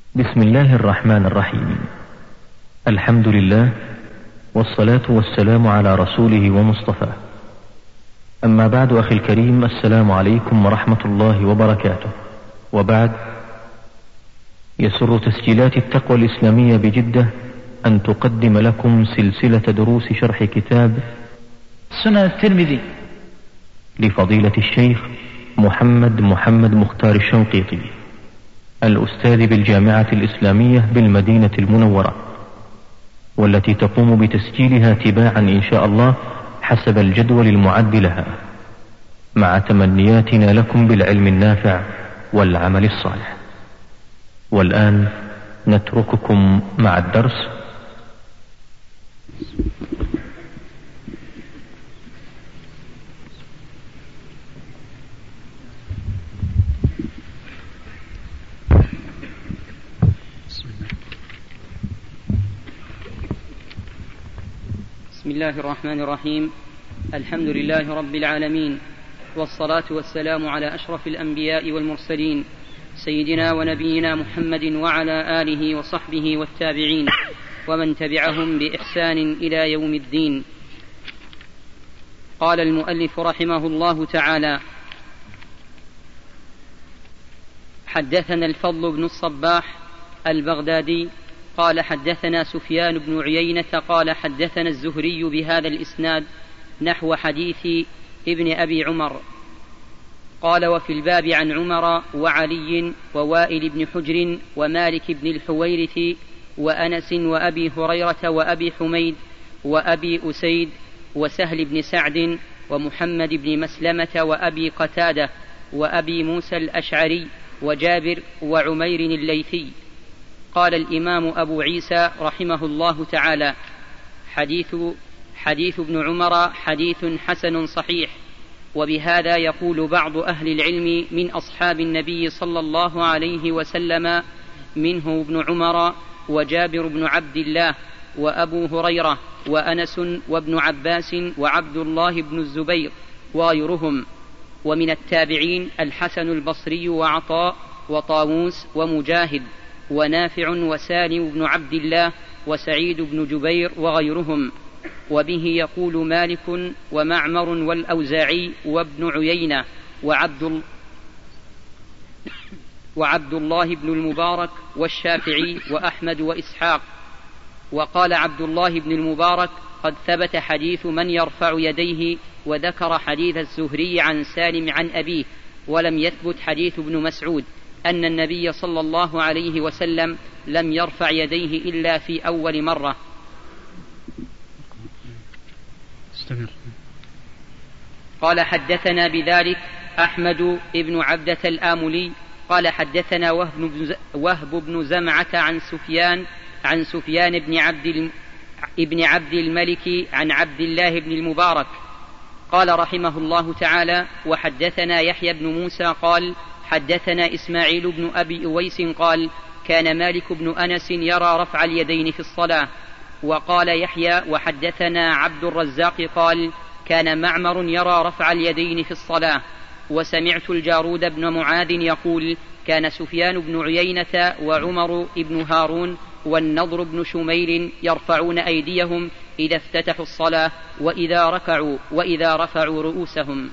بسم الله الرحمن الرحيم. الحمد لله والصلاة والسلام على رسوله ومصطفاه. أما بعد، أخي الكريم، السلام عليكم ورحمة الله وبركاته. وبعد، يسر تسجيلات التقوى الإسلامية بجدة أن تقدم لكم سلسلة دروس شرح كتاب سنن الترمذي لفضيلة الشيخ محمد مختار الشنقيطي، الأستاذ بالجامعة الإسلامية بالمدينة المنورة، والتي تقوم بتسجيلها تباعا إن شاء الله حسب الجدول المعد لها، مع تمنياتنا لكم بالعلم النافع والعمل الصالح. والآن نترككم مع الدرس. بسم الله الرحمن الرحيم. الحمد لله رب العالمين، والصلاة والسلام على أشرف الأنبياء والمرسلين، سيدنا ونبينا محمد وعلى آله وصحبه والتابعين ومن تبعهم بإحسان إلى يوم الدين. قال المؤلف رحمه الله تعالى: حدثنا الفضل بن الصباح البغدادي قال حدثنا سفيان بن عيينة قال حدثنا الزهري بهذا الإسناد نحو حديث ابن أبي عمر. قال: وفي الباب عن عمر وعلي ووائل بن حجر ومالك بن الحويرث وأنس وأبي هريرة وأبي حميد وأبي أسيد وسهل بن سعد ومحمد بن مسلمة وأبي قتادة وأبي موسى الأشعري وجابر وعمير الليثي. قال الإمام أبو عيسى رحمه الله تعالى: حديث ابن عمر حديث حسن صحيح. وبهذا يقول بعض أهل العلم من أصحاب النبي صلى الله عليه وسلم، منه ابن عمر وجابر بن عبد الله وأبو هريرة وأنس وابن عباس وعبد الله بن الزبير وغيرهم. ومن التابعين الحسن البصري وعطاء وطاووس ومجاهد ونافع وسالم بن عبد الله وسعيد بن جبير وغيرهم. وبه يقول مالك ومعمر والأوزاعي وابن عيينة وعبد الله بن المبارك والشافعي وأحمد وإسحاق. وقال عبد الله بن المبارك: قد ثبت حديث من يرفع يديه، وذكر حديث الزهري عن سالم عن أبيه، ولم يثبت حديث ابن مسعود أن النبي صلى الله عليه وسلم لم يرفع يديه إلا في أول مرة. قال: حدثنا بذلك أحمد بن عبدة الآملي قال حدثنا وهب بن زمعة عن سفيان بن عبد الملك عن عبد الله بن المبارك قال رحمه الله تعالى: وحدثنا يحيى بن موسى قال حدثنا إسماعيل بن أبي أويس قال: كان مالك بن أنس يرى رفع اليدين في الصلاة. وقال يحيى: وحدثنا عبد الرزاق قال: كان معمر يرى رفع اليدين في الصلاة. وسمعت الجارود بن معاذ يقول: كان سفيان بن عيينة وعمر بن هارون والنضر بن شميل يرفعون أيديهم إذا افتتحوا الصلاة وإذا ركعوا وإذا رفعوا رؤوسهم.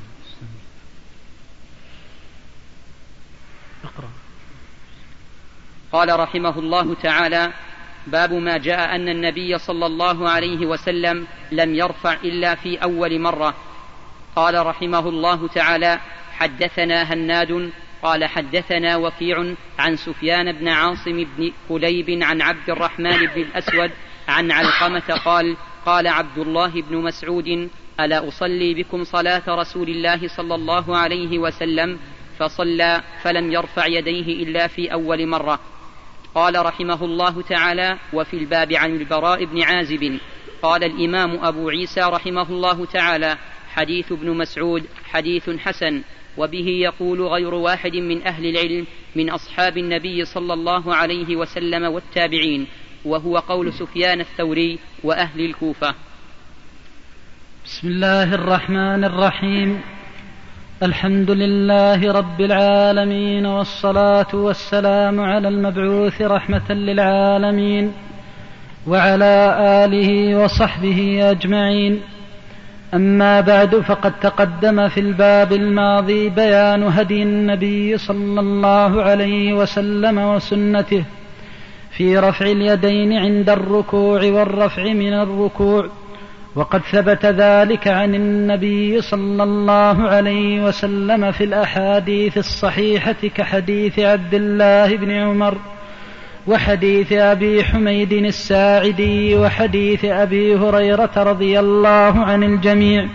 قال رحمه الله تعالى: باب ما جاء أن النبي صلى الله عليه وسلم لم يرفع إلا في أول مرة. قال رحمه الله تعالى: حدثنا هناد قال حدثنا وكيع عن سفيان بن عاصم بن كليب عن عبد الرحمن بن الأسود عن علقمة قال: قال عبد الله بن مسعود: ألا أصلي بكم صلاة رسول الله صلى الله عليه وسلم؟ فصلى فلم يرفع يديه إلا في أول مرة. قال رحمه الله تعالى: وفي الباب عن البراء بن عازب. قال الإمام أبو عيسى رحمه الله تعالى: حديث ابن مسعود حديث حسن. وبه يقول غير واحد من أهل العلم من أصحاب النبي صلى الله عليه وسلم والتابعين، وهو قول سفيان الثوري وأهل الكوفة. بسم الله الرحمن الرحيم. الحمد لله رب العالمين، والصلاة والسلام على المبعوث رحمة للعالمين وعلى آله وصحبه أجمعين. أما بعد، فقد تقدم في الباب الماضي بيان هدي النبي صلى الله عليه وسلم وسنته في رفع اليدين عند الركوع والرفع من الركوع، وقد ثبت ذلك عن النبي صلى الله عليه وسلم في الأحاديث الصحيحة كحديث عبد الله بن عمر وحديث أبي حميد الساعدي وحديث أبي هريرة رضي الله عن الجميع.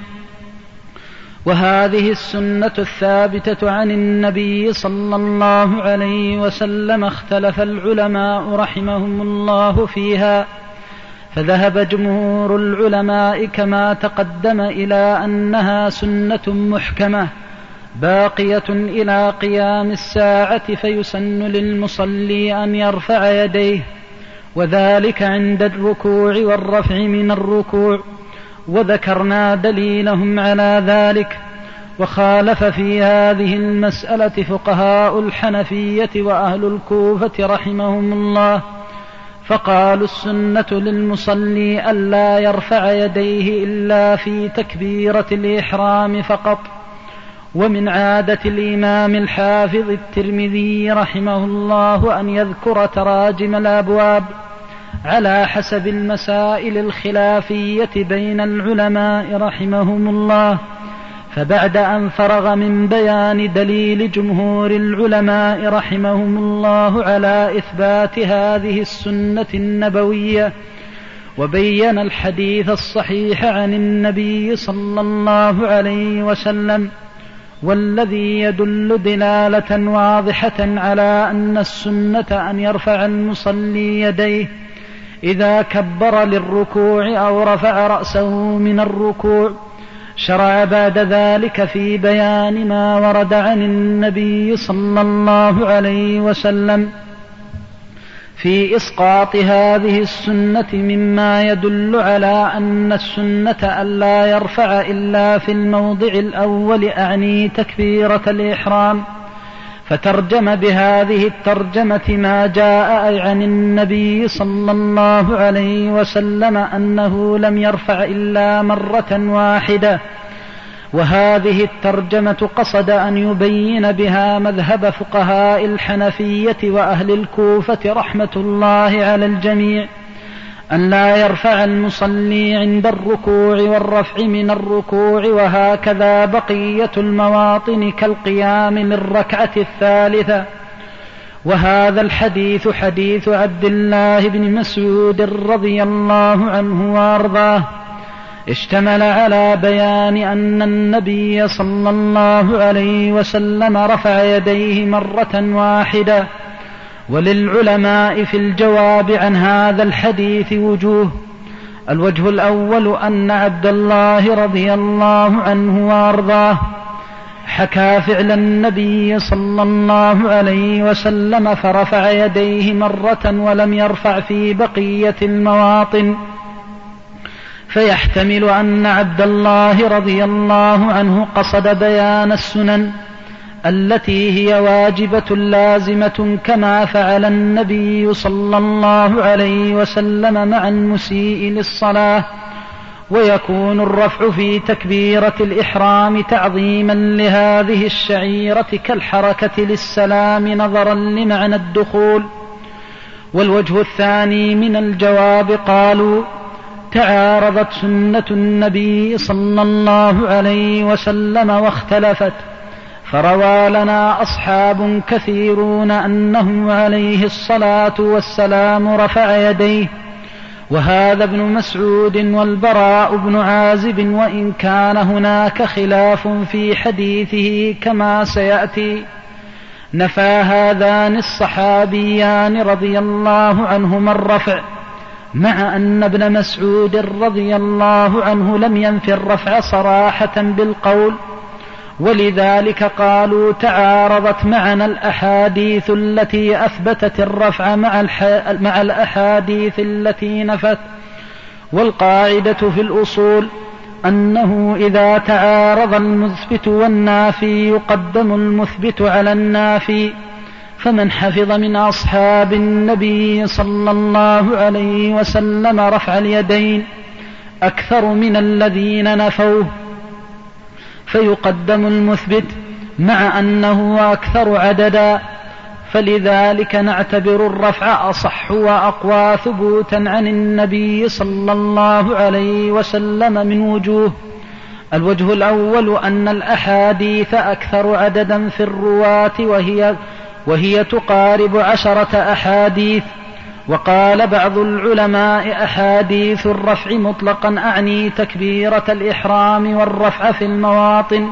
وهذه السنة الثابتة عن النبي صلى الله عليه وسلم اختلف العلماء رحمهم الله فيها، فذهب جمهور العلماء كما تقدم إلى أنها سنة محكمة باقية إلى قيام الساعة، فيسن للمصلي أن يرفع يديه، وذلك عند الركوع والرفع من الركوع، وذكرنا دليلهم على ذلك. وخالف في هذه المسألة فقهاء الحنفية وأهل الكوفة رحمهم الله، فقالوا السنة للمصلي ألا يرفع يديه إلا في تكبيرة الإحرام فقط. ومن عادة الإمام الحافظ الترمذي رحمه الله أن يذكر تراجم الأبواب على حسب المسائل الخلافية بين العلماء رحمهم الله، فبعد أن فرغ من بيان دليل جمهور العلماء رحمهم الله على إثبات هذه السنة النبوية، وبين الحديث الصحيح عن النبي صلى الله عليه وسلم والذي يدل دلالة واضحة على أن السنة أن يرفع المصلي يديه إذا كبر للركوع أو رفع رأسه من الركوع، شرع بعد ذلك في بيان ما ورد عن النبي صلى الله عليه وسلم في إسقاط هذه السنة، مما يدل على أن السنة ألا يرفع إلا في الموضع الأول، أعني تكبيرة الإحرام، فترجم بهذه الترجمة ما جاء عن النبي صلى الله عليه وسلم أنه لم يرفع إلا مرة واحدة. وهذه الترجمة قصد أن يبين بها مذهب فقهاء الحنفية وأهل الكوفة رحمة الله على الجميع، أن لا يرفع المصلي عند الركوع والرفع من الركوع، وهكذا بقية المواطن كالقيام للركعة الثالثة. وهذا الحديث حديث عبد الله بن مسعود رضي الله عنه وارضاه، اشتمل على بيان أن النبي صلى الله عليه وسلم رفع يديه مرة واحدة. وللعلماء في الجواب عن هذا الحديث وجوه: الوجه الأول أن عبد الله رضي الله عنه وارضاه حكى فعل النبي صلى الله عليه وسلم فرفع يديه مرة ولم يرفع في بقية المواطن، فيحتمل أن عبد الله رضي الله عنه قصد بيان السنن التي هي واجبة لازمة، كما فعل النبي صلى الله عليه وسلم مع المسيء للصلاة، ويكون الرفع في تكبيرة الإحرام تعظيما لهذه الشعيرة كالحركة للسلام نظرا لمعنى الدخول. والوجه الثاني من الجواب قالوا: تعارضت سنة النبي صلى الله عليه وسلم واختلفت، فروى لنا أصحاب كثيرون أنه عليه الصلاة والسلام رفع يديه، وهذا ابن مسعود والبراء بن عازب، وإن كان هناك خلاف في حديثه كما سيأتي. نفى هذان الصحابيان رضي الله عنهما الرفع، مع أن ابن مسعود رضي الله عنه لم ينف الرفع صراحة بالقول، ولذلك قالوا تعارضت معنا الأحاديث التي أثبتت الرفع مع الأحاديث التي نفت. والقاعدة في الأصول أنه إذا تعارض المثبت والنافي يقدم المثبت على النافي، فمن حفظ من أصحاب النبي صلى الله عليه وسلم رفع اليدين أكثر من الذين نفوه فيقدم المثبت مع أنه أكثر عددا، فلذلك نعتبر الرفع أصح وأقوى ثبوتا عن النبي صلى الله عليه وسلم من وجوه. الوجه الأول أن الأحاديث أكثر عددا في الرواة وهي تقارب 10 أحاديث. وقال بعض العلماء أحاديث الرفع مطلقا أعني تكبيرة الإحرام والرفع في المواطن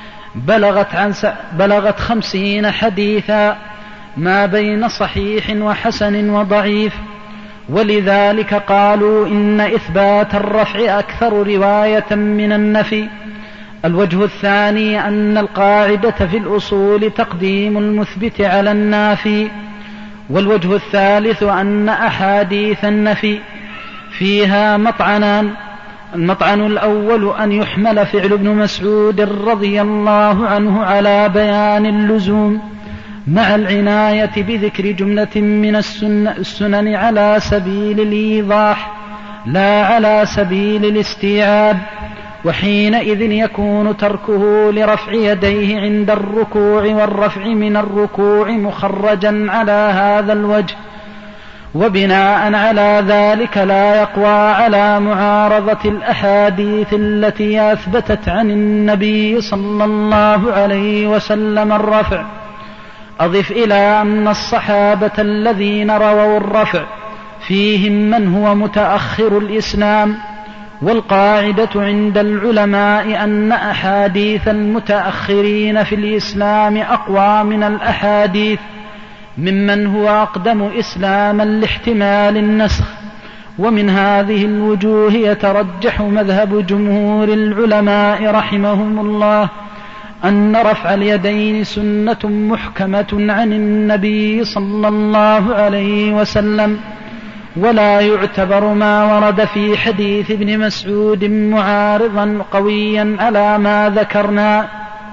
بلغت 50 حديثا ما بين صحيح وحسن وضعيف، ولذلك قالوا إن إثبات الرفع أكثر رواية من النفي. الوجه الثاني أن القاعدة في الأصول تقديم المثبت على النافي. والوجه الثالث أن أحاديث النفي فيها مطعنان. المطعن الأول أن يحمل فعل ابن مسعود رضي الله عنه على بيان اللزوم مع العناية بذكر جملة من السنن على سبيل الإيضاح لا على سبيل الاستيعاب، وحينئذ يكون تركه لرفع يديه عند الركوع والرفع من الركوع مخرجا على هذا الوجه، وبناء على ذلك لا يقوى على معارضة الأحاديث التي أثبتت عن النبي صلى الله عليه وسلم الرفع. أضف إلى أن الصحابة الذين رووا الرفع فيهم من هو متأخر الإسلام، والقاعدة عند العلماء أن أحاديث المتأخرين في الإسلام أقوى من الأحاديث ممن هو أقدم إسلاما لاحتمال النسخ. ومن هذه الوجوه يترجح مذهب جمهور العلماء رحمهم الله أن رفع اليدين سنة محكمة عن النبي صلى الله عليه وسلم، ولا يعتبر ما ورد في حديث ابن مسعود معارضا قويا على ما ذكرنا.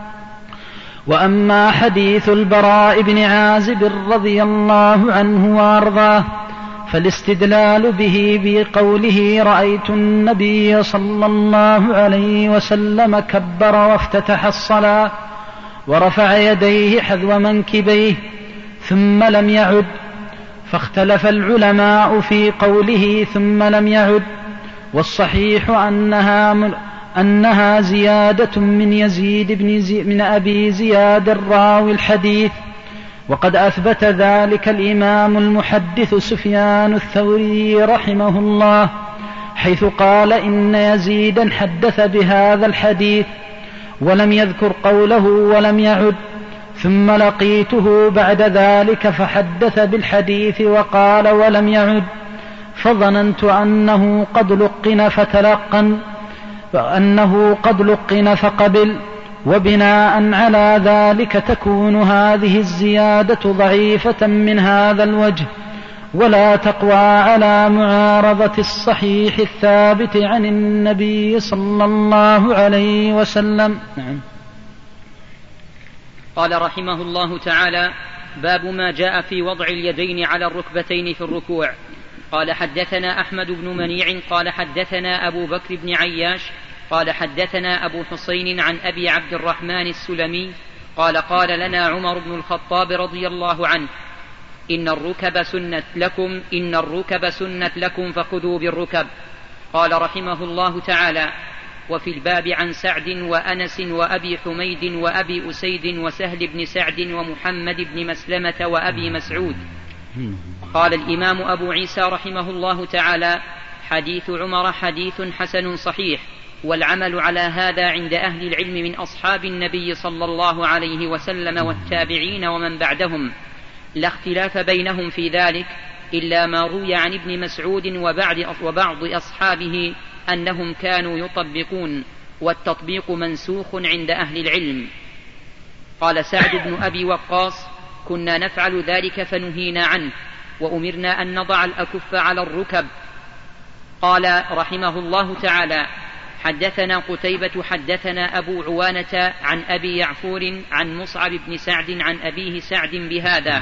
وأما حديث البراء بن عازب رضي الله عنه وأرضاه فالاستدلال به بقوله رأيت النبي صلى الله عليه وسلم كبر وافتتح الصلاة ورفع يديه حذو منكبيه ثم لم يعد، فاختلف العلماء في قوله ثم لم يعد، والصحيح أنها زيادة من يزيد من أبي زياد الراوي الحديث، وقد أثبت ذلك الإمام المحدث سفيان الثوري رحمه الله، حيث قال إن يزيدا حدث بهذا الحديث ولم يذكر قوله ولم يعد، ثم لقيته بعد ذلك فحدث بالحديث وقال ولم يعد، فظننت أنه قد لقن فقبل، وبناء على ذلك تكون هذه الزيادة ضعيفة من هذا الوجه، ولا تقوى على معارضة الصحيح الثابت عن النبي صلى الله عليه وسلم. نعم. قال رحمه الله تعالى: باب ما جاء في وضع اليدين على الركبتين في الركوع. قال حدثنا أحمد بن منيع قال حدثنا أبو بكر بن عياش قال حدثنا أبو حسين عن أبي عبد الرحمن السلمي قال قال لنا عمر بن الخطاب رضي الله عنه: إن الركب سنة لكم فخذوا بالركب. قال رحمه الله تعالى: وفي الباب عن سعد وأنس وأبي حميد وأبي أسيد وسهل بن سعد ومحمد بن مسلمة وأبي مسعود. قال الإمام أبو عيسى رحمه الله تعالى: حديث عمر حديث حسن صحيح، والعمل على هذا عند أهل العلم من أصحاب النبي صلى الله عليه وسلم والتابعين ومن بعدهم، لا اختلاف بينهم في ذلك إلا ما روي عن ابن مسعود وبعض أصحابه أنهم كانوا يطبقون، والتطبيق منسوخ عند أهل العلم. قال سعد بن أبي وقاص: كنا نفعل ذلك فنهينا عنه، وأمرنا أن نضع الأكف على الركب. قال رحمه الله تعالى: حدثنا قتيبة حدثنا أبو عوانة عن أبي يعفور عن مصعب بن سعد عن أبيه سعد بهذا.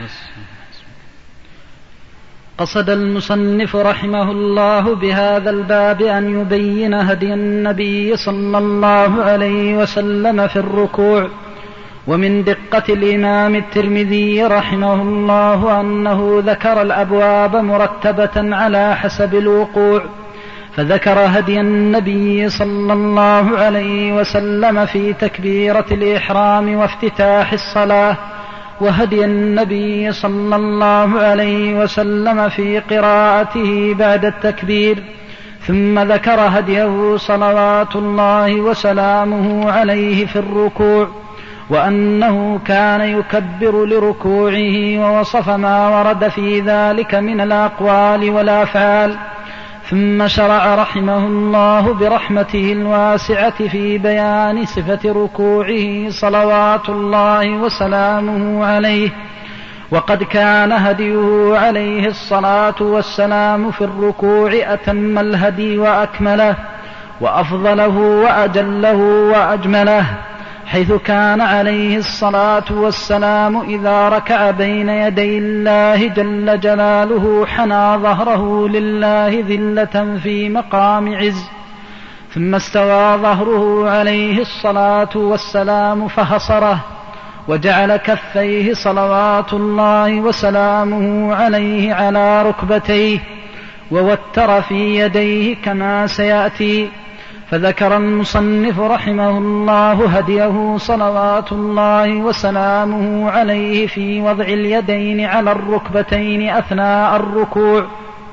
قصد المصنف رحمه الله بهذا الباب أن يبين هدي النبي صلى الله عليه وسلم في الركوع. ومن دقة الإمام الترمذي رحمه الله أنه ذكر الأبواب مرتبة على حسب الوقوع، فذكر هدي النبي صلى الله عليه وسلم في تكبيرة الإحرام وافتتاح الصلاة، وهدي النبي صلى الله عليه وسلم في قراءته بعد التكبير، ثم ذكر هديه صلوات الله وسلامه عليه في الركوع، وأنه كان يكبر لركوعه، ووصف ما ورد في ذلك من الأقوال والأفعال. ثم شرع رحمه الله برحمته الواسعة في بيان صفة ركوعه صلوات الله وسلامه عليه. وقد كان هديه عليه الصلاة والسلام في الركوع أتم الهدي وأكمله وأفضله وأجله وأجمله، حيث كان عليه الصلاة والسلام إذا ركع بين يدي الله جل جلاله حنى ظهره لله ذلة في مقام عز، ثم استوى ظهره عليه الصلاة والسلام فحصره، وجعل كفيه صلوات الله وسلامه عليه على ركبتيه، ووتر في يديه كما سيأتي. فذكر المصنف رحمه الله هديه صلوات الله وسلامه عليه في وضع اليدين على الركبتين أثناء الركوع.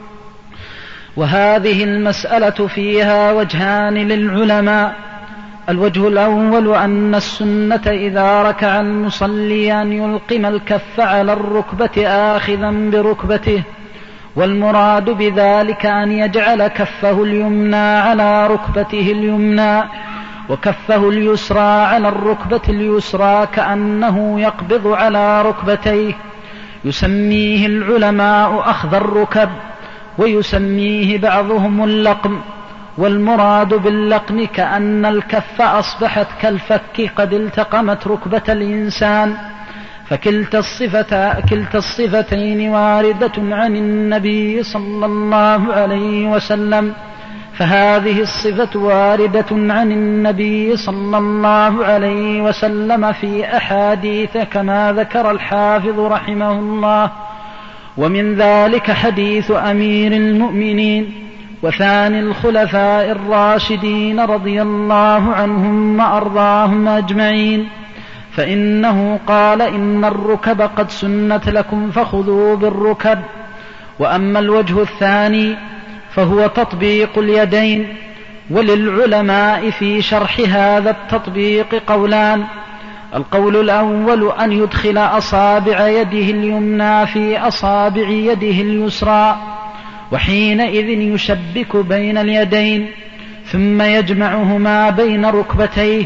وهذه المسألة فيها وجهان للعلماء: الوجه الأول أن السنة إذا ركع المصلي أن يلقم الكف على الركبة آخذا بركبته، والمراد بذلك أن يجعل كفه اليمنى على ركبته اليمنى وكفه اليسرى على الركبة اليسرى كأنه يقبض على ركبتيه. يسميه العلماء أخذ الركب، ويسميه بعضهم اللقم. والمراد باللقم كأن الكف أصبحت كالفك قد التقمت ركبة الإنسان. فكلتا الصفتين واردة عن النبي صلى الله عليه وسلم، فهذه الصفة واردة عن النبي صلى الله عليه وسلم في أحاديث كما ذكر الحافظ رحمه الله. ومن ذلك حديث أمير المؤمنين وثاني الخلفاء الراشدين رضي الله عنهم وأرضاهم أجمعين، فإنه قال: إن الركب قد سنت لكم فخذوا بالركب. وأما الوجه الثاني فهو تطبيق اليدين. وللعلماء في شرح هذا التطبيق قولان: القول الأول أن يدخل أصابع يده اليمنى في أصابع يده اليسرى، وحينئذ يشبك بين اليدين ثم يجمعهما بين ركبتيه،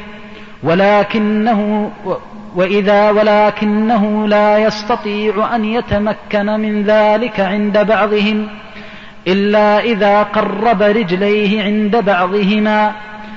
ولكنه لا يستطيع أن يتمكن من ذلك عند بعضهم إلا إذا قرب رجليه عند بعضهما،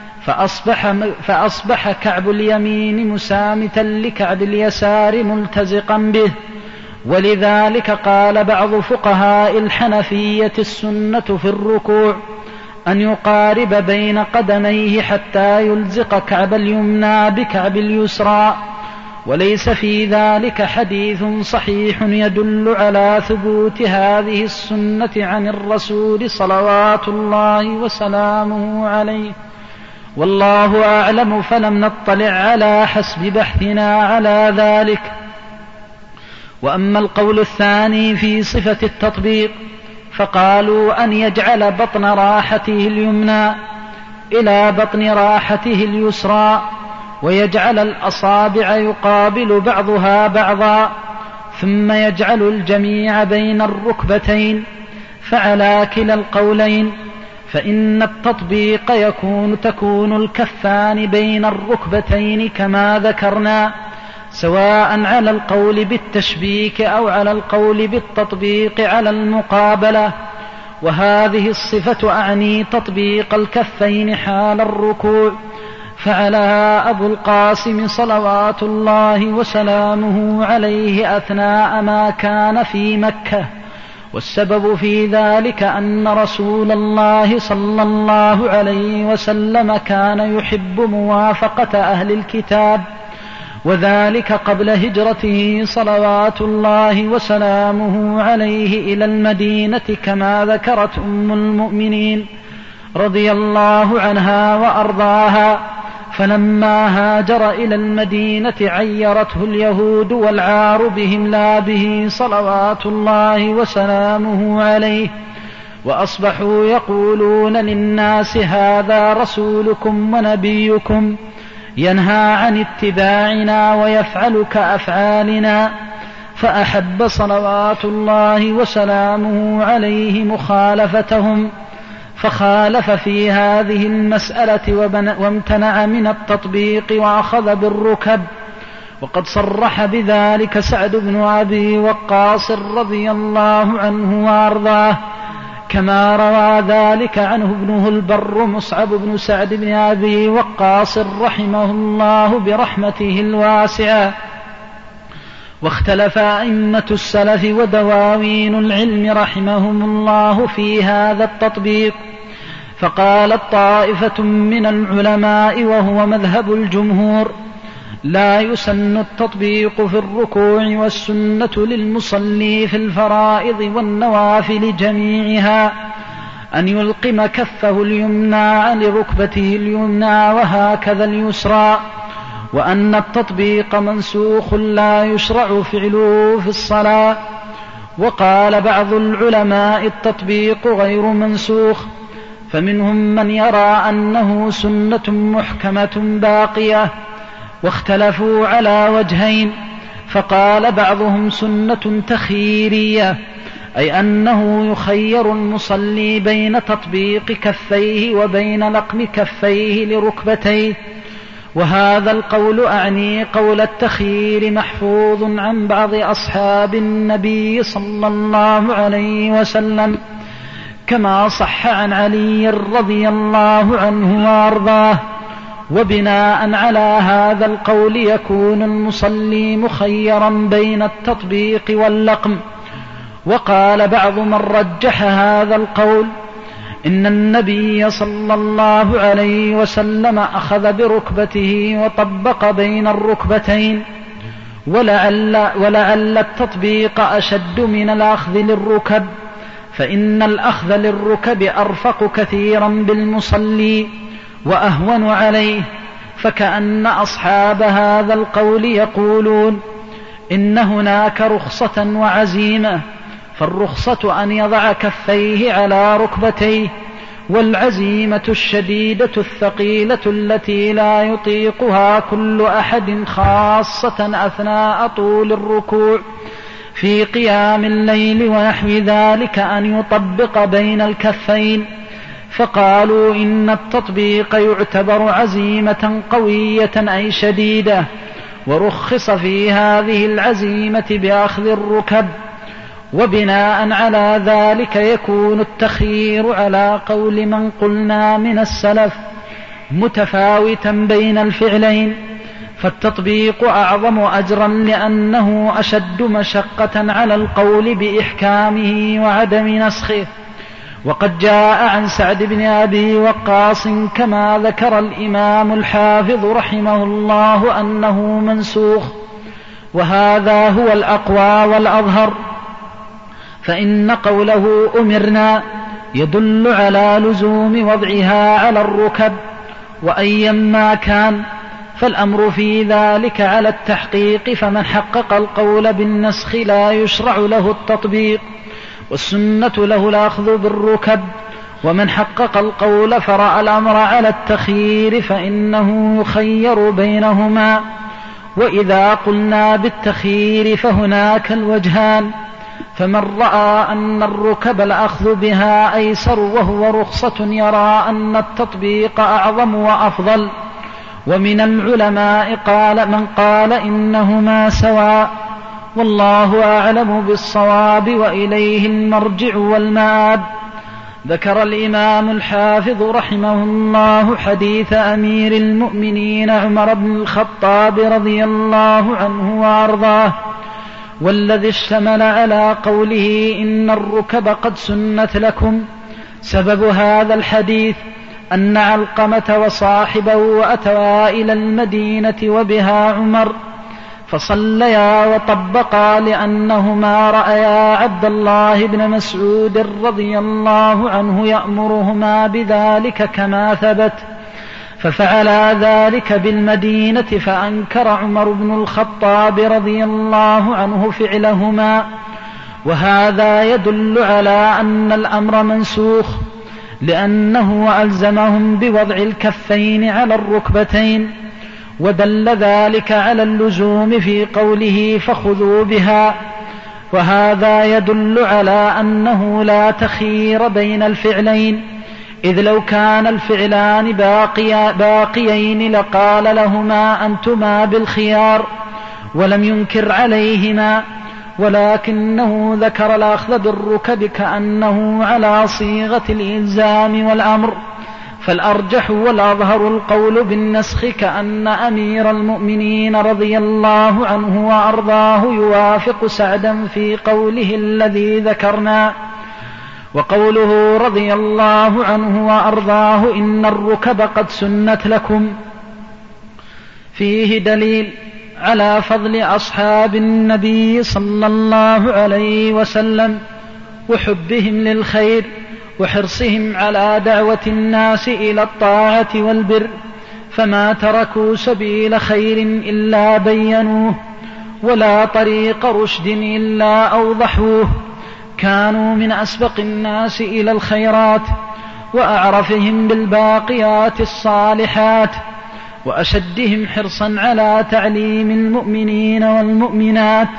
فأصبح كعب اليمين مسامتا لكعب اليسار ملتزقا به. ولذلك قال بعض فقهاء الحنفية: السنة في الركوع أن يقارب بين قدميه حتى يلزق كعب اليمنى بكعب اليسرى، وليس في ذلك حديث صحيح يدل على ثبوت هذه السنة عن الرسول صلوات الله وسلامه عليه، والله أعلم، فلم نطلع على حسب بحثنا على ذلك. وأما القول الثاني في صفة التطبيق فقالوا أن يجعل بطن راحته اليمنى إلى بطن راحته اليسرى، ويجعل الأصابع يقابل بعضها بعضا، ثم يجعل الجميع بين الركبتين. فعلى كلا القولين فإن التطبيق تكون الكفان بين الركبتين كما ذكرنا، سواء على القول بالتشبيك أو على القول بالتطبيق على المقابلة. وهذه الصفة أعني تطبيق الكفين حال الركوع، فعلها أبو القاسم صلوات الله وسلامه عليه أثناء ما كان في مكة. والسبب في ذلك أن رسول الله صلى الله عليه وسلم كان يحب موافقة أهل الكتاب، وذلك قبل هجرته صلوات الله وسلامه عليه إلى المدينة، كما ذكرت أم المؤمنين رضي الله عنها وأرضاها. فلما هاجر إلى المدينة عيرته اليهود والعار بهم لا به صلوات الله وسلامه عليه، وأصبحوا يقولون للناس هذا رسولكم ونبيكم ينهى عن اتباعنا ويفعل كأفعالنا، فأحب صلوات الله وسلامه عليه مخالفتهم، فخالف في هذه المسألة وامتنع من التطبيق وأخذ بالركب. وقد صرح بذلك سعد بن أبي وقاص رضي الله عنه وأرضاه، كما روى ذلك عنه ابنه البر مصعب بن سعد بن أبي وقاص رحمه الله برحمته الواسعة. واختلف أئمة السلف ودواوين العلم رحمهم الله في هذا التطبيق، فقالت طائفة من العلماء وهو مذهب الجمهور: لا يسن التطبيق في الركوع، والسنة للمصلي في الفرائض والنوافل جميعها أن يلقم كفه اليمنى لركبته اليمنى وهكذا اليسرى، وأن التطبيق منسوخ لا يشرع فعله في الصلاة. وقال بعض العلماء التطبيق غير منسوخ، فمنهم من يرى أنه سنة محكمة باقية، واختلفوا على وجهين، فقال بعضهم سنة تخييرية، أي أنه يخير المصلي بين تطبيق كفيه وبين لقم كفيه لركبتيه، وهذا القول أعني قول التخيير محفوظ عن بعض أصحاب النبي صلى الله عليه وسلم، كما صح عن علي رضي الله عنه وارضاه. وبناء على هذا القول يكون المصلي مخيرا بين التطبيق واللقم. وقال بعض من رجح هذا القول إن النبي صلى الله عليه وسلم أخذ بركبته وطبق بين الركبتين، ولعل التطبيق أشد من الأخذ للركب، فإن الأخذ للركب أرفق كثيرا بالمصلي وأهون عليه، فكأن أصحاب هذا القول يقولون إن هناك رخصة وعزيمة، فالرخصة أن يضع كفيه على ركبتيه، والعزيمة الشديدة الثقيلة التي لا يطيقها كل أحد، خاصة أثناء طول الركوع في قيام الليل ونحو ذلك، أن يطبق بين الكفين. فقالوا إن التطبيق يعتبر عزيمة قوية أي شديدة، ورخص في هذه العزيمة بأخذ الركب. وبناء على ذلك يكون التخيير على قول من قلنا من السلف متفاوتا بين الفعلين، فالتطبيق أعظم أجرا لأنه أشد مشقة على القول بإحكامه وعدم نسخه. وقد جاء عن سعد بن أبي وقاص كما ذكر الإمام الحافظ رحمه الله أنه منسوخ، وهذا هو الأقوى والأظهر، فإن قوله أمرنا يدل على لزوم وضعها على الركب، وأيما كان فالأمر في ذلك على التحقيق، فمن حقق القول بالنسخ لا يشرع له التطبيق، والسنة له الأخذ بالركب. ومن حقق القول فرأى الأمر على التخيير فإنه يخير بينهما. وإذا قلنا بالتخيير فهناك الوجهان، فمن رأى أن الركب الأخذ بها أيسر وهو رخصة يرى أن التطبيق أعظم وأفضل. ومن العلماء من قال إنهما سواء، والله أعلم بالصواب وإليه المرجع والمآب. ذكر الإمام الحافظ رحمه الله حديث أمير المؤمنين عمر بن الخطاب رضي الله عنه وأرضاه، والذي اشتمل على قوله إن الركب قد سنت لكم. سبب هذا الحديث أن علقمة وصاحبه أتوا إلى المدينة وبها عمر فصليا وطبقا لأنهما رأيا عبد الله بن مسعود رضي الله عنه يأمرهما بذلك كما ثبت، ففعلا ذلك بالمدينة، فأنكر عمر بن الخطاب رضي الله عنه فعلهما. وهذا يدل على أن الأمر منسوخ، لأنه ألزمهم بوضع الكفين على الركبتين، ودل ذلك على اللزوم في قوله فخذوا بها. وهذا يدل على أنه لا تخيير بين الفعلين، إذ لو كان الفعلان باقيين لقال لهما أنتما بالخيار ولم ينكر عليهما، ولكنه ذكر الأخذ بالركب كأنه على صيغة الإلزام والأمر. فالأرجح والأظهر القول بالنسخ، كأن أمير المؤمنين رضي الله عنه وأرضاه يوافق سعدا في قوله الذي ذكرنا. وقوله رضي الله عنه وأرضاه إن الركب قد سنت لكم فيه دليل على فضل أصحاب النبي صلى الله عليه وسلم وحبهم للخير وحرصهم على دعوة الناس إلى الطاعة والبر، فما تركوا سبيل خير إلا بينوه، ولا طريق رشد إلا أوضحوه. كانوا من أسبق الناس إلى الخيرات وأعرفهم بالباقيات الصالحات، وأشدهم حرصا على تعليم المؤمنين والمؤمنات،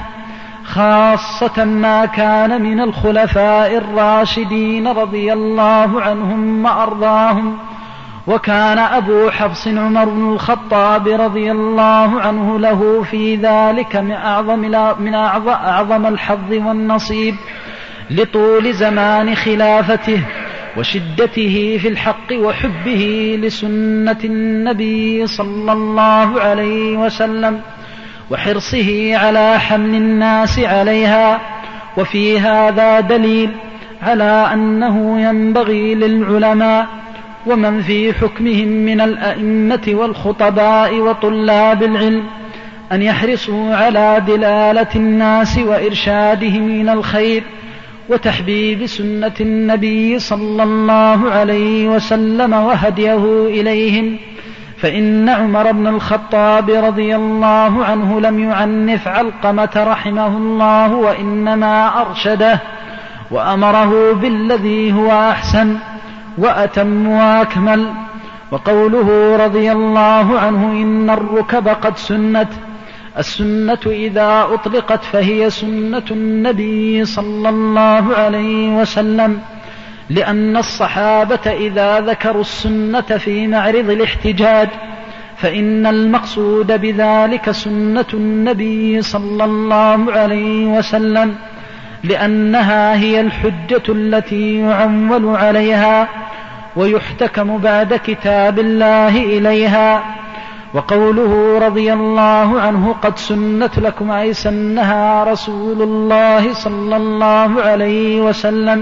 خاصة ما كان من الخلفاء الراشدين رضي الله عنهم وأرضاهم. وكان أبو حفص عمر بن الخطاب رضي الله عنه له في ذلك من أعظم الحظ والنصيب، لطول زمان خلافته وشدته في الحق وحبه لسنة النبي صلى الله عليه وسلم وحرصه على حمل الناس عليها. وفي هذا دليل على أنه ينبغي للعلماء ومن في حكمهم من الأئمة والخطباء وطلاب العلم أن يحرصوا على دلالة الناس وإرشادهم إلى الخير وتحبيب سنة النبي صلى الله عليه وسلم وهديه إليهم. فإن عمر بن الخطاب رضي الله عنه لم يعنف علقمة رحمه الله، وإنما أرشده وأمره بالذي هو أحسن وأتم وأكمل. وقوله رضي الله عنه إن الركب قد سنت، السنة إذا أطلقت فهي سنة النبي صلى الله عليه وسلم، لأن الصحابة إذا ذكروا السنة في معرض الاحتجاج فإن المقصود بذلك سنة النبي صلى الله عليه وسلم، لأنها هي الحجة التي يعول عليها ويحتكم بعد كتاب الله إليها. وقوله رضي الله عنه قد سنت لكم أي سنها رسول الله صلى الله عليه وسلم.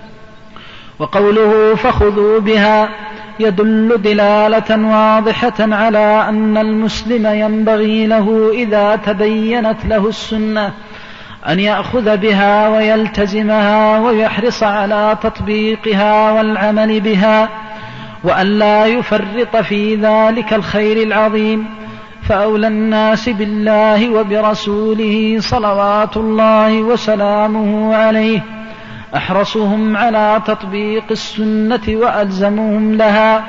وقوله فخذوا بها يدل دلالة واضحة على أن المسلم ينبغي له إذا تبينت له السنة أن يأخذ بها ويلتزمها ويحرص على تطبيقها والعمل بها، وأن لا يفرط في ذلك الخير العظيم. فأولى الناس بالله وبرسوله صلوات الله وسلامه عليه أحرصهم على تطبيق السنة وألزمهم لها،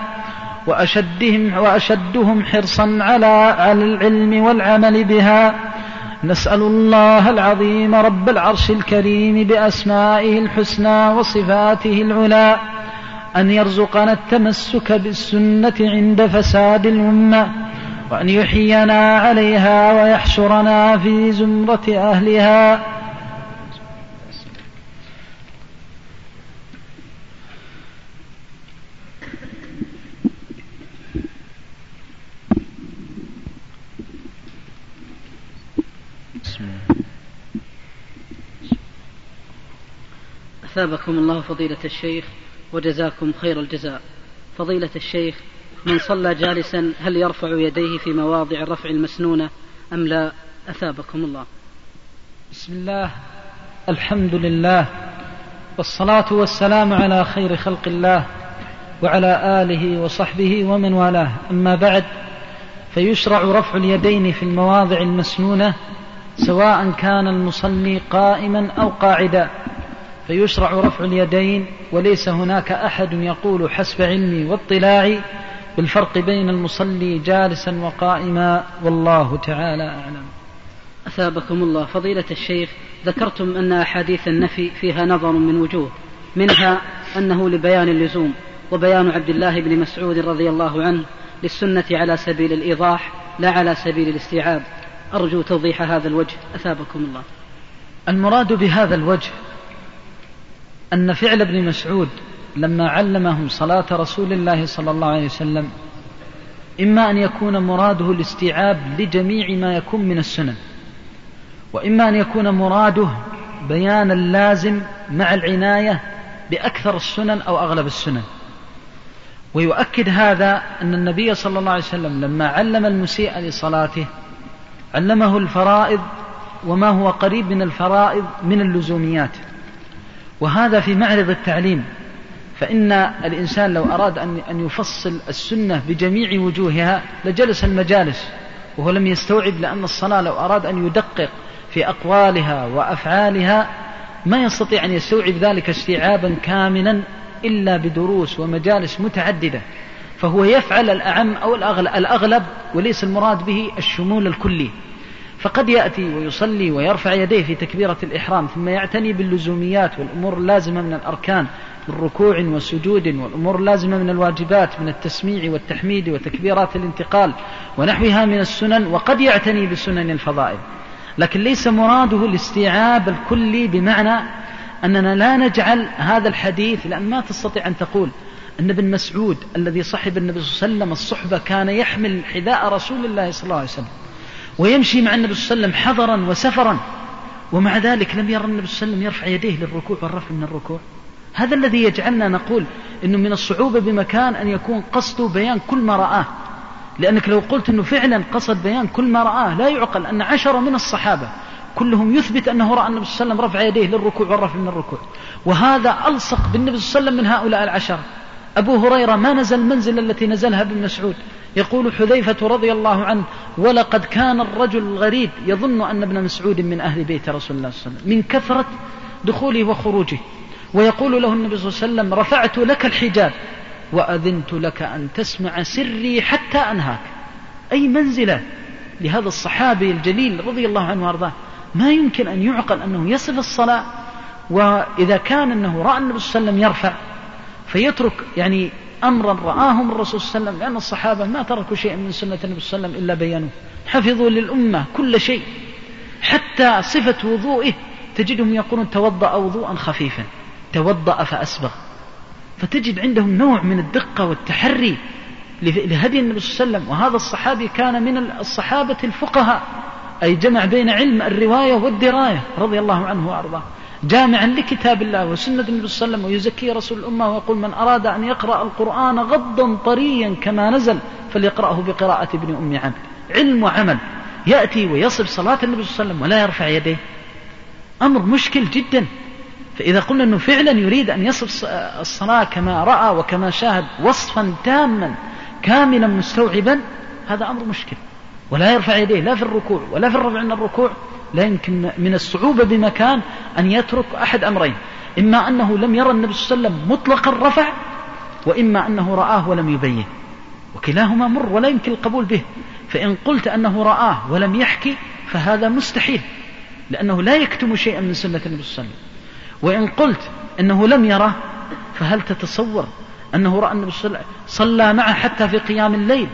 وأشدهم حرصا على العلم والعمل بها. نسأل الله العظيم رب العرش الكريم بأسمائه الحسنى وصفاته العلى أن يرزقنا التمسك بالسنة عند فساد الأمة، وأن يحيينا عليها ويحشرنا في زمرة أهلها. أثابكم الله فضيلة الشيخ وجزاكم خير الجزاء. فضيلة الشيخ، من صلى جالسا هل يرفع يديه في مواضع الرفع المسنونة أم لا؟ أثابكم الله. بسم الله، الحمد لله، والصلاة والسلام على خير خلق الله وعلى آله وصحبه ومن والاه. أما بعد، فيشرع رفع اليدين في المواضع المسنونة سواء كان المصلي قائما أو قاعدا، فيشرع رفع اليدين، وليس هناك أحد يقول حسب علمي واطلاعي بالفرق بين المصلي جالسا وقائما، والله تعالى أعلم. أثابكم الله. فضيلة الشيخ، ذكرتم أن أحاديث النفي فيها نظر من وجوه، منها أنه لبيان اللزوم، وبيان عبد الله بن مسعود رضي الله عنه للسنة على سبيل الإيضاح لا على سبيل الاستيعاب. أرجو توضيح هذا الوجه أثابكم الله. المراد بهذا الوجه أن فعل ابن مسعود لما علمهم صلاة رسول الله صلى الله عليه وسلم إما أن يكون مراده الاستيعاب لجميع ما يكون من السنن، وإما أن يكون مراده بيان اللازم مع العناية بأكثر السنن أو أغلب السنن. ويؤكد هذا أن النبي صلى الله عليه وسلم لما علم المسيء لصلاته علمه الفرائض وما هو قريب من الفرائض من اللزوميات، وهذا في معرض التعليم. فإن الإنسان لو أراد أن يفصل السنة بجميع وجوهها لجلس المجالس، وهو لم يستوعب، لأن الصلاة لو أراد أن يدقق في أقوالها وأفعالها ما يستطيع أن يستوعب ذلك استيعابا كاملا إلا بدروس ومجالس متعددة، فهو يفعل الأعم أو الأغلب، وليس المراد به الشمول الكلي. فقد يأتي ويصلي ويرفع يديه في تكبيرة الإحرام، ثم يعتني باللزوميات والأمور اللازمة من الأركان من ركوع وسجود، والأمور اللازمة من الواجبات من التسميع والتحميد وتكبيرات الانتقال ونحوها من السنن، وقد يعتني بسنن الفضائل، لكن ليس مراده الاستيعاب الكلي، بمعنى أننا لا نجعل هذا الحديث، لأن ما تستطيع أن تقول أن ابن مسعود الذي صحب النبي صلى الله عليه وسلم الصحبة كان يحمل حذاء رسول الله صلى الله عليه وسلم ويمشي مع النبي صلى الله عليه وسلم حضرا وسفرا، ومع ذلك لم يرى النبي صلى الله عليه وسلم يرفع يديه للركوع والرفع من الركوع. هذا الذي يجعلنا نقول إنه من الصعوبة بمكان أن يكون قصده بيان كل ما رآه، لأنك لو قلت أنه فعلا قصد بيان كل ما رآه لا يعقل أن 10 من الصحابة كلهم يثبت أنه رأى النبي صلى الله عليه وسلم رفع يديه للركوع والرفع من الركوع، وهذا ألصق بالنبي صلى الله عليه وسلم من هؤلاء 10. أبو هريرة ما نزل المنزل التي نزلها ابن مسعود. يقول حذيفة رضي الله عنه: ولقد كان الرجل الغريب يظن أن ابن مسعود من أهل بيت رسول الله صلى الله عليه وسلم من كثرة دخوله وخروجه. ويقول له النبي صلى الله عليه وسلم: رفعت لك الحجاب وأذنت لك أن تسمع سري حتى أنهاك. أي منزلة لهذا الصحابي الجليل رضي الله عنه وارضاه. ما يمكن أن يعقل أنه يصف الصلاة، وإذا كان أنه رأى النبي صلى الله عليه وسلم يرفع فيترك يعني أمرا رآهم الرسول صلى الله عليه وسلم، لأن الصحابة ما تركوا شيئا من سنة النبي صلى الله عليه وسلم إلا بيانوه، حفظوا للأمة كل شيء، حتى صفة وضوئه تجدهم يقولون: توضأ وضوءا خفيفا، توضأ فأسبغ. فتجد عندهم نوع من الدقة والتحري لهدي النبي صلى الله عليه وسلم. وهذا الصحابي كان من الصحابة الفقهاء، أي جمع بين علم الرواية والدراية رضي الله عنه وأرضاه، جامعا لكتاب الله وسنة النبي صلى الله عليه وسلم، ويزكي رسول الأمة ويقول: من أراد أن يقرأ القرآن غضا طريا كما نزل فليقرأه بقراءة ابن أم عبد. علم وعمل. يأتي ويصف صلاة النبي صلى الله عليه وسلم ولا يرفع يديه، أمر مشكل جدا. فإذا قلنا أنه فعلا يريد أن يصف الصلاة كما رأى وكما شاهد وصفا تاما كاملا مستوعبا، هذا أمر مشكل. ولا يرفع يديه لا في الركوع ولا في الرفع من الركوع. لا يمكن من الصعوبة بمكان أن يترك أحد أمرين: إما أنه لم يرى النبي صلى الله عليه وسلم مطلق الرفع، وإما أنه رآه ولم يبين، وكلاهما مر ولا يمكن القبول به. فإن قلت أنه رآه ولم يحكي فهذا مستحيل، لأنه لا يكتم شيئا من سنة النبي صلى الله عليه وسلم. وإن قلت أنه لم يره، فهل تتصور أنه رأى النبي صلى الله عليه وسلم صلى معه حتى في قيام الليل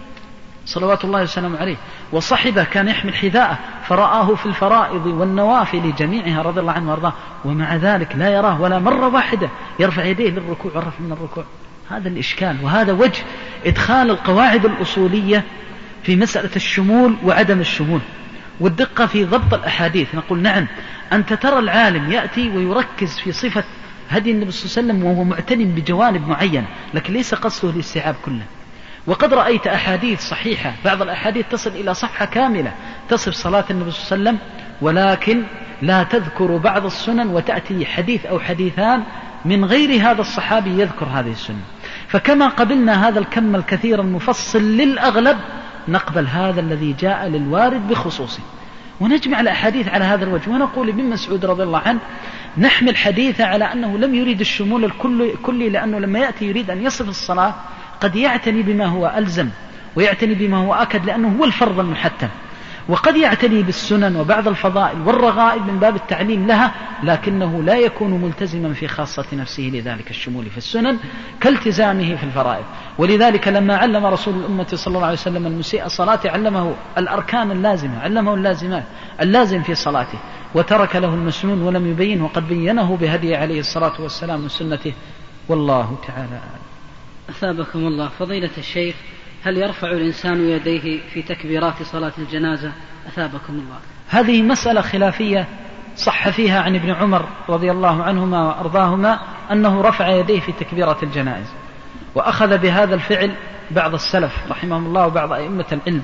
صلوات الله وسلامه عليه، وصحبه كان يحمل حذاءه فرآه في الفرائض والنوافل جميعها رضي الله عنه وارضاه، ومع ذلك لا يراه ولا مرة واحدة يرفع يديه للركوع والرفع من الركوع؟ هذا الإشكال، وهذا وجه إدخال القواعد الأصولية في مسألة الشمول وعدم الشمول والدقة في ضبط الأحاديث. نقول: نعم، أنت ترى العالم يأتي ويركز في صفة هدي النبي صلى الله عليه وسلم وهو معتني بجوانب معينة، لكن ليس قصده الاستيعاب كله. وقد رأيت أحاديث صحيحة، بعض الأحاديث تصل إلى صحة كاملة تصف صلاة النبي صلى الله عليه وسلم، ولكن لا تذكر بعض السنن، وتأتي حديث أو حديثان من غير هذا الصحابي يذكر هذه السنة. فكما قبلنا هذا الكم الكثير المفصل للأغلب، نقبل هذا الذي جاء للوارد بخصوصه، ونجمع الأحاديث على هذا الوجه. ونقول ابن مسعود رضي الله عنه نحمل حديثه على أنه لم يريد الشمول الكلي، لأنه لما يأتي يريد أن يصف الصلاة قد يعتني بما هو ألزم ويعتني بما هو أكد، لأنه هو الفرض المحتم، وقد يعتني بالسنن وبعض الفضائل والرغائب من باب التعليم لها، لكنه لا يكون ملتزما في خاصة نفسه لذلك الشمول في السنن كالتزامه في الفرائض. ولذلك لما علم رسول الأمة صلى الله عليه وسلم المسيء الصلاة علمه الأركان اللازمة، علمه اللازمات اللازم في صلاته، وترك له المسنون ولم يبينه، وقد بينه بهدي عليه الصلاة والسلام وسنته. والله تعالى أعلم. أثابكم الله. فضيلة الشيخ، هل يرفع الإنسان يديه في تكبيرات صلاة الجنازة؟ أثابكم الله. هذه مسألة خلافية صح فيها عن ابن عمر رضي الله عنهما وأرضاهما أنه رفع يديه في تكبيرة الجنائز، وأخذ بهذا الفعل بعض السلف رحمهم الله وبعض أئمة العلم.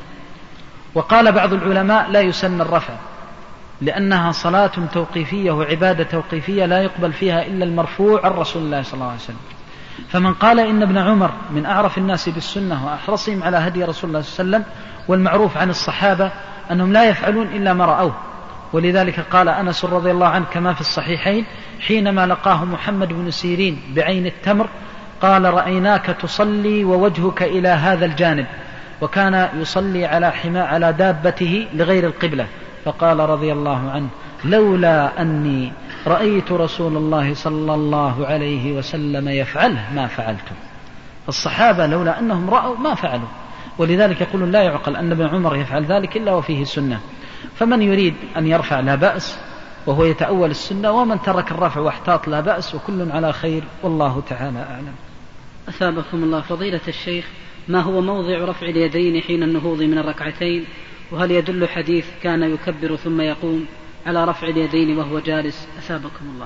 وقال بعض العلماء لا يسن الرفع، لأنها صلاة توقيفية وعبادة توقيفية لا يقبل فيها إلا المرفوع عن رسول الله صلى الله عليه وسلم. فمن قال إن ابن عمر من أعرف الناس بالسنة وأحرصهم على هدي رسول الله صلى الله عليه وسلم، والمعروف عن الصحابة أنهم لا يفعلون إلا ما رأوه، ولذلك قال أنس رضي الله عنه كما في الصحيحين حينما لقاه محمد بن سيرين بعين التمر قال رأيناك تصلي ووجهك إلى هذا الجانب، وكان يصلي على دابته لغير القبلة، فقال رضي الله عنه لولا أني رأيت رسول الله صلى الله عليه وسلم يفعله ما فعلته. الصحابة لولا أنهم رأوا ما فعلوا، ولذلك يقولون لا يعقل أن ابن عمر يفعل ذلك إلا وفيه سنة. فمن يريد أن يرفع لا بأس وهو يتأول السنة، ومن ترك الرفع واحتاط لا بأس، وكل على خير والله تعالى أعلم. أثابكم الله. فضيلة الشيخ، ما هو موضع رفع اليدين حين النهوض من الركعتين؟ وهل يدل حديث كان يكبر ثم يقوم على رفع اليدين وهو جالس؟ أثابكم الله.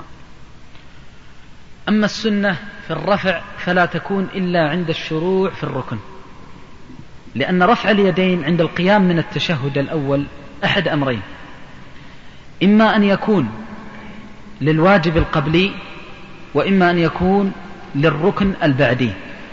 أما السنة في الرفع فلا تكون إلا عند الشروع في الركن، لأن رفع اليدين عند القيام من التشهد الأول أحد أمرين: إما أن يكون للواجب القبلي، وإما أن يكون للركن البعدي.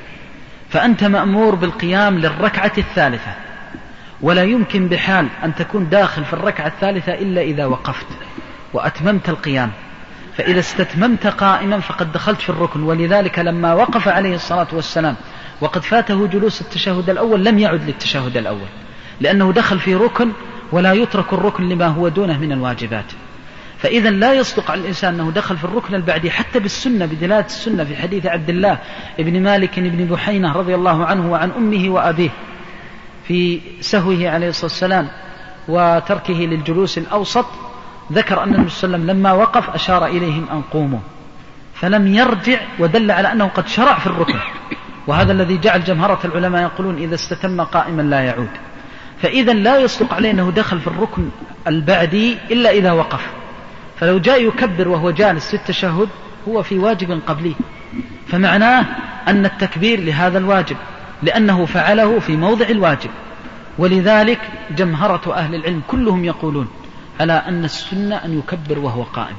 فأنت مأمور بالقيام للركعة الثالثة، ولا يمكن بحال أن تكون داخل في الركعة الثالثة إلا إذا وقفت وأتممت القيام، فإذا استتممت قائما فقد دخلت في الركن. ولذلك لما وقف عليه الصلاة والسلام وقد فاته جلوس التشهد الأول لم يعد للتشهد الأول، لأنه دخل في ركن، ولا يترك الركن لما هو دونه من الواجبات. فإذا لا يصدق على الإنسان أنه دخل في الركن البعدي حتى بالسنة، بدلالة السنة في حديث عبد الله ابن مالك ابن بحينة رضي الله عنه وعن أمه وأبيه في سهوه عليه الصلاة والسلام وتركه للجلوس الأوسط، ذكر أن النبي صلى الله عليه وسلم لما وقف أشار إليهم أن قوموا، فلم يرجع، ودل على أنه قد شرع في الركن. وهذا الذي جعل جمهرة العلماء يقولون إذا استتم قائما لا يعود. فإذا لا يصدق عليه أنه دخل في الركن البعدي إلا إذا وقف. فلو جاء يكبر وهو جالس في التشهد هو في واجب قبلي، فمعناه أن التكبير لهذا الواجب لأنه فعله في موضع الواجب. ولذلك جمهرة أهل العلم كلهم يقولون على أن السنة أن يكبر وهو قائم،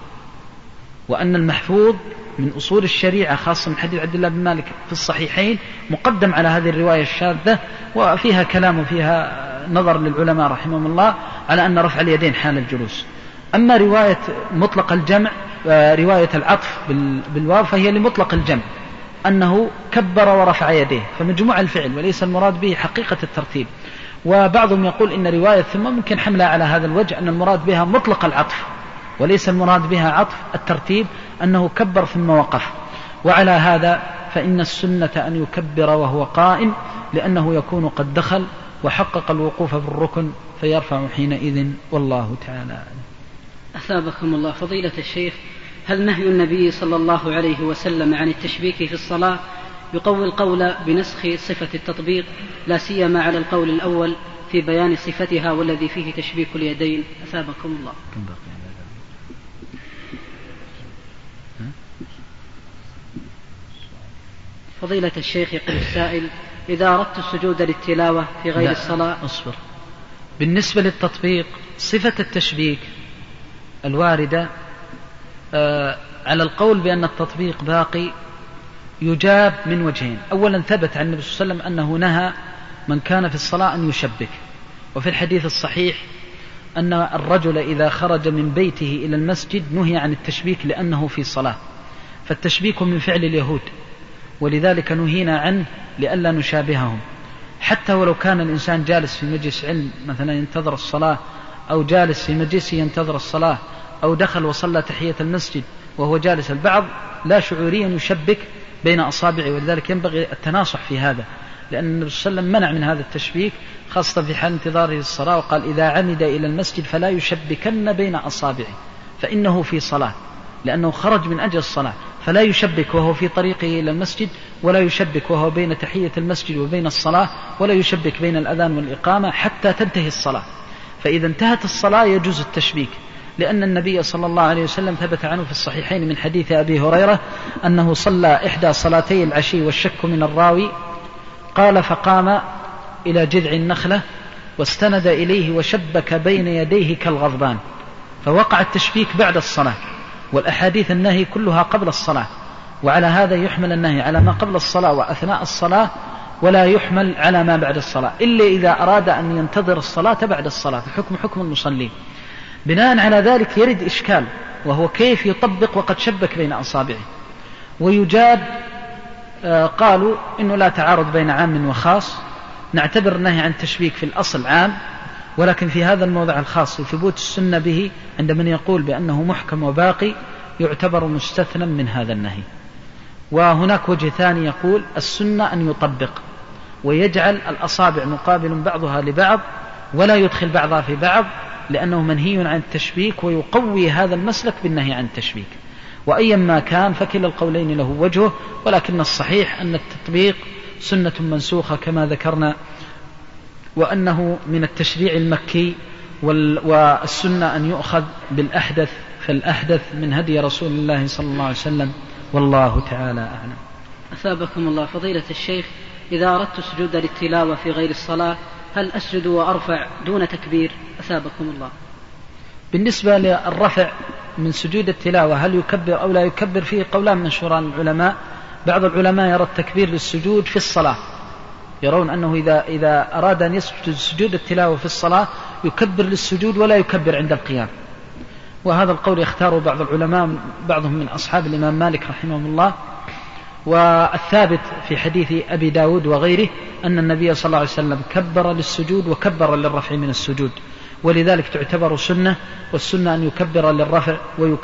وأن المحفوظ من أصول الشريعة خاصة من حديث عبد الله بن مالك في الصحيحين مقدم على هذه الرواية الشاذة، وفيها كلام وفيها نظر للعلماء رحمهم الله على أن رفع اليدين حال الجلوس. أما رواية مطلق الجمع، رواية العطف بالواو، فهي لمطلق الجمع أنه كبر ورفع يديه، فمجموع الفعل وليس المراد به حقيقة الترتيب. وبعضهم يقول إن رواية ثم ممكن حملها على هذا الوجه أن المراد بها مطلق العطف وليس المراد بها عطف الترتيب، أنه كبر ثم وقف. وعلى هذا فإن السنة أن يكبر وهو قائم، لأنه يكون قد دخل وحقق الوقوف في الركن فيرفع حينئذ، والله تعالى. أثابكم الله. فضيلة الشيخ، هل نهي النبي صلى الله عليه وسلم عن التشبيك في الصلاة يقوي القول بنسخ صفة التطبيق، لا سيما على القول الأول في بيان صفتها والذي فيه تشبيك اليدين؟ أثابكم الله. فضيلة الشيخ، يقول السائل: إذا أردت السجود للتلاوة في غير الصلاة. أصبر. بالنسبة للتطبيق، صفة التشبيك الواردة على القول بأن التطبيق باقي يجاب من وجهين. أولا، ثبت عن النبي صلى الله عليه وسلم أنه نهى من كان في الصلاة أن يشبك، وفي الحديث الصحيح أن الرجل إذا خرج من بيته إلى المسجد نهي عن التشبيك لأنه في صلاة، فالتشبيك من فعل اليهود، ولذلك نهينا عنه لئلا نشابههم. حتى ولو كان الإنسان جالس في مجلس علم مثلا ينتظر الصلاة، أو جالس في مجلسه ينتظر الصلاة، أو دخل وصلى تحية المسجد وهو جالس، البعض لا شعوريا يشبك بين أصابعه، ولذلك ينبغي التناصح في هذا، لأن النبي صلى الله عليه وسلم منع من هذا التشبيك خاصة في حال انتظاره الصلاة، وقال: إذا عمد إلى المسجد فلا يشبكن بين أصابعه فإنه في صلاة، لأنه خرج من أجل الصلاة، فلا يشبك وهو في طريقه إلى المسجد، ولا يشبك وهو بين تحية المسجد وبين الصلاة، ولا يشبك بين الأذان والإقامة حتى تنتهي الصلاة. فإذا انتهت الصلاة يجوز التشبيك، لأن النبي صلى الله عليه وسلم ثبت عنه في الصحيحين من حديث أبي هريرة أنه صلى إحدى صلاتي العشي والشك من الراوي، قال: فقام إلى جذع النخلة واستند إليه وشبك بين يديه كالغضبان، فوقع التشبيك بعد الصلاة، والأحاديث النهي كلها قبل الصلاة، وعلى هذا يحمل النهي على ما قبل الصلاة وأثناء الصلاة، ولا يحمل على ما بعد الصلاة، إلا إذا أراد أن ينتظر الصلاة بعد الصلاة، فحكم حكم المصلين. بناء على ذلك يرد إشكال، وهو كيف يطبق وقد شبك بين أصابعه، ويجاب قالوا إنه لا تعارض بين عام وخاص، نعتبر النهي عن التشبيك في الأصل عام، ولكن في هذا الموضع الخاص وثبوت السنة به عند من يقول بأنه محكم وباقي يعتبر مستثنى من هذا النهي. وهناك وجه ثاني يقول السنة أن يطبق ويجعل الأصابع مقابل بعضها لبعض ولا يدخل بعضها في بعض، لأنه منهي عن التشبيك، ويقوي هذا المسلك بالنهي عن التشبيك. وأيا ما كان فكلا القولين له وجهه، ولكن الصحيح أن التطبيق سنة منسوخة كما ذكرنا، وأنه من التشريع المكي، والسنة أن يؤخذ بالأحدث، فالأحدث من هدي رسول الله صلى الله عليه وسلم، والله تعالى أعلم. أثابكم الله. فضيلة الشيخ، إذا أردت السجود للتلاوة في غير الصلاة هل أسجد وأرفع دون تكبير؟ أثابكم الله. بالنسبة للرفع من سجود التلاوة هل يكبر أو لا يكبر، فيه قولان مشهوران العلماء. بعض العلماء يرى التكبير للسجود في الصلاة، يرون أنه إذا أراد أن يسجد سجود التلاوة في الصلاة يكبر للسجود ولا يكبر عند القيام، وهذا القول يختاره بعض العلماء، بعضهم من أصحاب الإمام مالك رحمه الله. والثابت في حديث أبي داود وغيره أن النبي صلى الله عليه وسلم كبر للسجود وكبر للرفع من السجود، ولذلك تعتبر سنة، والسنة أن يكبر للرفع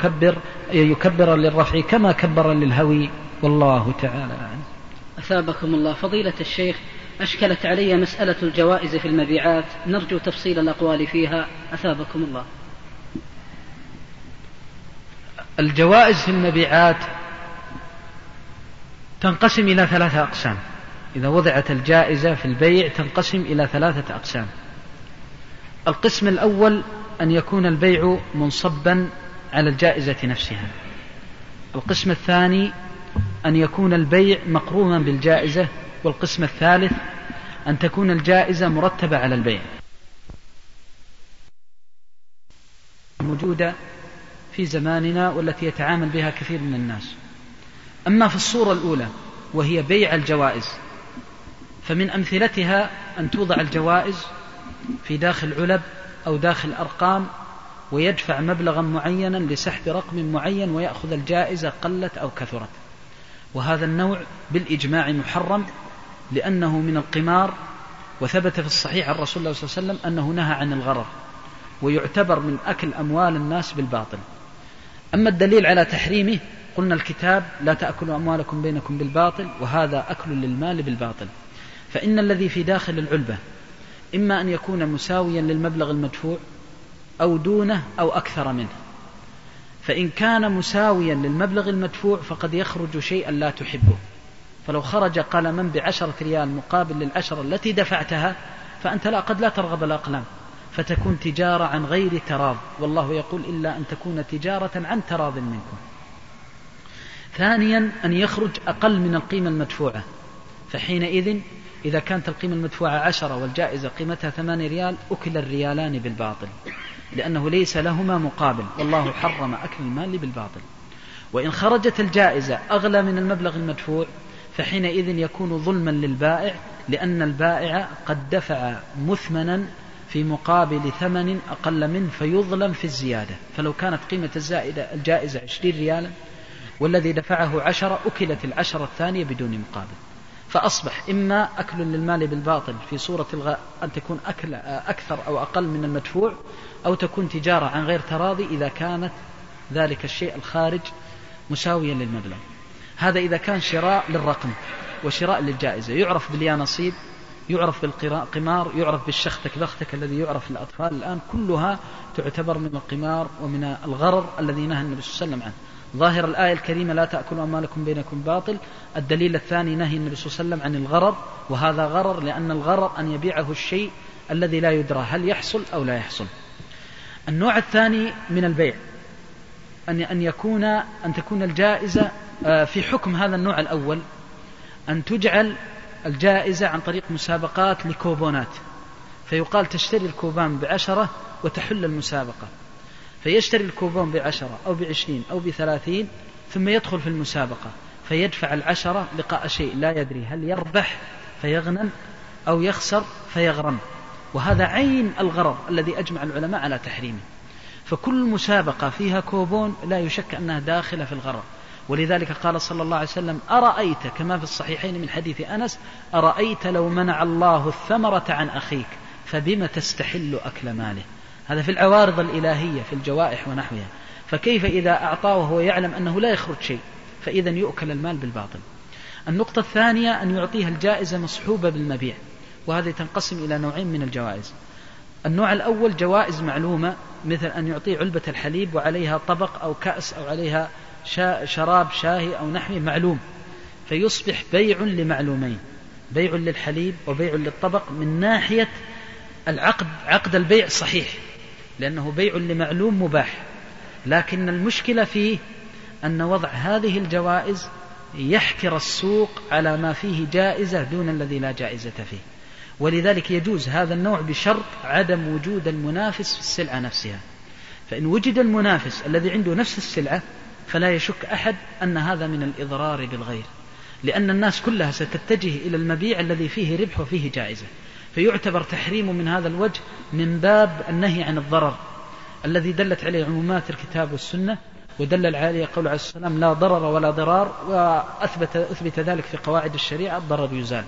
ويكبر للرفع كما كبر للهوي، والله تعالى أعلم. أثابكم الله. فضيلة الشيخ، أشكلت علي مسألة الجوائز في المبيعات، نرجو تفصيل الأقوال فيها أثابكم الله. الجوائز في المبيعات تنقسم إلى 3 أقسام. إذا وضعت الجائزة في البيع تنقسم إلى 3 أقسام. القسم الأول أن يكون البيع منصبا على الجائزة نفسها. القسم الثاني أن يكون البيع مقرونا بالجائزة. والقسم الثالث أن تكون الجائزة مرتبة على البيع، موجودة في زماننا والتي يتعامل بها كثير من الناس. أما في الصورة الأولى وهي بيع الجوائز، فمن أمثلتها أن توضع الجوائز في داخل علب أو داخل أرقام، ويدفع مبلغا معينا لسحب رقم معين ويأخذ الجائزة قلت أو كثرت، وهذا النوع بالإجماع محرم لأنه من القمار، وثبت في الصحيح عن رسول الله صلى الله عليه وسلم أنه نهى عن الغرر، ويعتبر من أكل أموال الناس بالباطل. أما الدليل على تحريمه قلنا الكتاب لا تأكلوا أموالكم بينكم بالباطل، وهذا أكل للمال بالباطل. فإن الذي في داخل العلبة إما أن يكون مساويا للمبلغ المدفوع أو دونه أو أكثر منه، فإن كان مساويا للمبلغ المدفوع فقد يخرج شيئا لا تحبه، فلو خرج قلما ب10 ريال مقابل لل10 التي دفعتها فأنت قد لا ترغب الأقلام، فتكون تجارة عن غير تراض، والله يقول إلا أن تكون تجارة عن تراض منكم. ثانيا أن يخرج أقل من القيمة المدفوعة، فحينئذ إذا كانت القيمة المدفوعة 10 والجائزة قيمتها 8 ريال أكل الريالان بالباطل، لأنه ليس لهما مقابل، والله حرم أكل المال بالباطل. وإن خرجت الجائزة أغلى من المبلغ المدفوع فحينئذ يكون ظلما للبائع، لأن البائع قد دفع مثمنا في مقابل ثمن أقل منه فيظلم في الزيادة. فلو كانت قيمة الجائزة 20 ريالا والذي دفعه 10 أكلت 10 الثانية بدون مقابل، فأصبح إما أكل للمال بالباطل في صورة أن تكون أكل أكثر أو أقل من المدفوع، أو تكون تجارة عن غير تراضي إذا كانت ذلك الشيء الخارج مساويا للمبلغ. هذا إذا كان شراء للرقم وشراء للجائزة، يعرف باليانصيب، يعرف بالقمار، يعرف بالشختك بختك الذي يعرف للأطفال الآن، كلها تعتبر من القمار ومن الغرر الذي نهى النبي صلى الله عليه وسلم عنه. ظاهر الآية الكريمة لا تأكلوا أموالكم بينكم باطل. الدليل الثاني نهي النبي صلى الله عليه وسلم عن الغرر، وهذا غرر لأن الغرر أن يبيعه الشيء الذي لا يدرى هل يحصل أو لا يحصل. النوع الثاني من البيع أن تكون الجائزة في حكم هذا النوع الأول، أن تجعل الجائزة عن طريق مسابقات لكوبونات، فيقال تشتري الكوبان ب10 وتحل المسابقة، فيشتري الكوبون ب10 أو ب20 أو ب30 ثم يدخل في المسابقة فيدفع 10 لقاء شيء لا يدري هل يربح فيغنم أو يخسر فيغرم، وهذا عين الغرر الذي أجمع العلماء على تحريمه. فكل مسابقة فيها كوبون لا يشك أنها داخلة في الغرر. ولذلك قال صلى الله عليه وسلم: أرأيت، كما في الصحيحين من حديث أنس: أرأيت لو منع الله الثمرة عن أخيك فبما تستحل أكل ماله. هذا في العوارض الإلهية في الجوائح ونحوها، فكيف إذا أعطاه وهو يعلم أنه لا يخرج شيء؟ فإذا يؤكل المال بالباطل. النقطة الثانية أن يعطيها الجائزة مصحوبة بالمبيع، وهذه تنقسم إلى نوعين من الجوائز. النوع الأول جوائز معلومة، مثل أن يعطي علبة الحليب وعليها طبق أو كأس أو عليها شراب شاهي أو نحوه معلوم، فيصبح بيع لمعلومين: بيع للحليب وبيع للطبق. من ناحية العقد، عقد البيع صحيح لأنه بيع لمعلوم مباح، لكن المشكلة فيه أن وضع هذه الجوائز يحكر السوق على ما فيه جائزة دون الذي لا جائزة فيه. ولذلك يجوز هذا النوع بشرط عدم وجود المنافس في السلعة نفسها. فإن وجد المنافس الذي عنده نفس السلعة فلا يشك أحد أن هذا من الإضرار بالغير، لأن الناس كلها ستتجه إلى المبيع الذي فيه ربح وفيه جائزة، فيعتبر تحريم من هذا الوجه من باب النهي عن الضرر الذي دلت عليه عمومات الكتاب والسنة، ودلل عليه قول عليه السلام: لا ضرر ولا ضرار، وأثبت ذلك في قواعد الشريعة: الضرر يزال.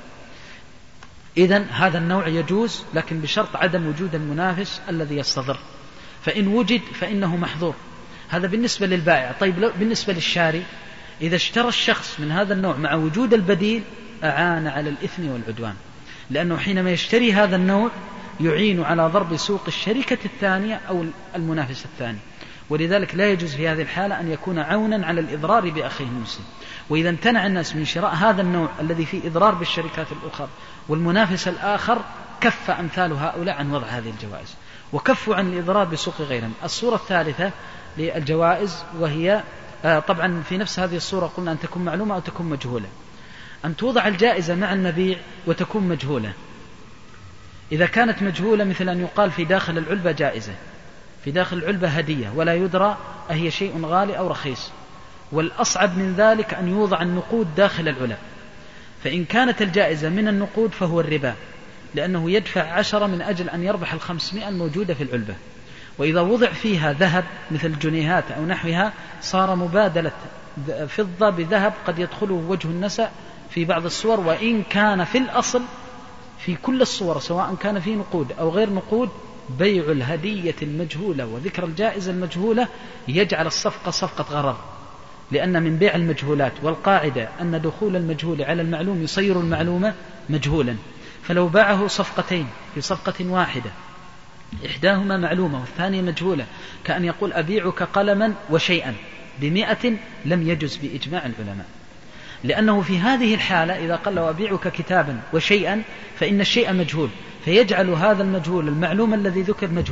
إذن هذا النوع يجوز، لكن بشرط عدم وجود المنافس الذي يستضر، فإن وجد فإنه محظور. هذا بالنسبة للبائع. طيب بالنسبة للشاري، إذا اشترى الشخص من هذا النوع مع وجود البديل أعان على الإثم والعدوان، لأنه حينما يشتري هذا النوع يعين على ضرب سوق الشركة الثانية أو المنافس الثاني، ولذلك لا يجوز في هذه الحالة أن يكون عونا على الإضرار بأخيه المسلم. وإذا امتنع الناس من شراء هذا النوع الذي فيه إضرار بالشركات الأخرى والمنافس الآخر، كف أمثال هؤلاء عن وضع هذه الجوائز وكفوا عن الإضرار بسوق غيرهم. الصورة الثالثة للجوائز، وهي طبعا في نفس هذه الصورة قلنا أن تكون معلومة أو تكون مجهولة. أن توضع الجائزة مع المبيع وتكون مجهولة. إذا كانت مجهولة مثل أن يقال في داخل العلبة جائزة، في داخل العلبة هدية، ولا يدرى أهي شيء غالي أو رخيص. والأصعب من ذلك أن يوضع النقود داخل العلب، فإن كانت الجائزة من النقود فهو الربا، لأنه يدفع 10 من أجل أن يربح 500 الموجودة في العلبة. وإذا وضع فيها ذهب مثل الجنيهات أو نحوها صار مبادلة فضة بذهب قد يدخله وجه النسأ في بعض الصور، وإن كان في الأصل في كل الصور سواء كان في نقود أو غير نقود بيع الهدية المجهولة وذكر الجائزة المجهولة يجعل الصفقة صفقة غرر، لأن من بيع المجهولات، والقاعدة أن دخول المجهول على المعلوم يصير المعلومة مجهولا. فلو باعه صفقتين في صفقة واحدة إحداهما معلومة والثانية مجهولة، كأن يقول: أبيعك قلما وشيئا ب100، لم يجز بإجماع العلماء، لأنه في هذه الحالة إذا قال له: أبيعك كتابا وشيئا، فإن الشيء مجهول، فيجعل هذا المجهول المعلوم الذي ذكر مجهولا،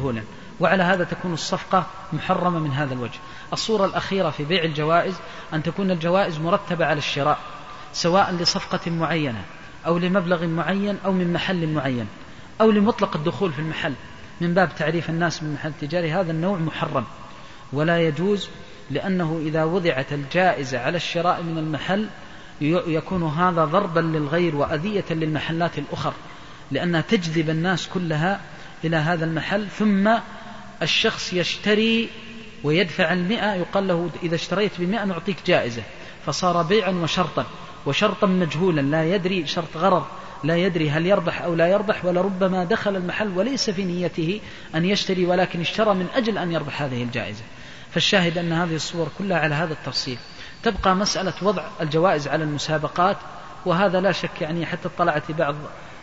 وعلى هذا تكون الصفقة محرمة من هذا الوجه. الصورة الأخيرة في بيع الجوائز أن تكون الجوائز مرتبة على الشراء، سواء لصفقة معينة أو لمبلغ معين أو من محل معين أو لمطلق الدخول في المحل من باب تعريف الناس من محل تجاري. هذا النوع محرم ولا يجوز، لأنه إذا وضعت الجائزة على الشراء من المحل يكون هذا ضربا للغير وأذية للمحلات الأخرى، لأنها تجذب الناس كلها إلى هذا المحل، ثم الشخص يشتري ويدفع 100، يقال له إذا اشتريت ب100 نعطيك جائزة، فصار بيعا وشرطا مجهولا لا يدري، شرط غرر لا يدري هل يربح أو لا يربح، ولربما دخل المحل وليس في نيته أن يشتري ولكن اشترى من أجل أن يربح هذه الجائزة. فالشاهد أن هذه الصور كلها على هذا التفصيل. تبقى مسألة وضع الجوائز على المسابقات، وهذا لا شك يعني حتى اطلعت بعض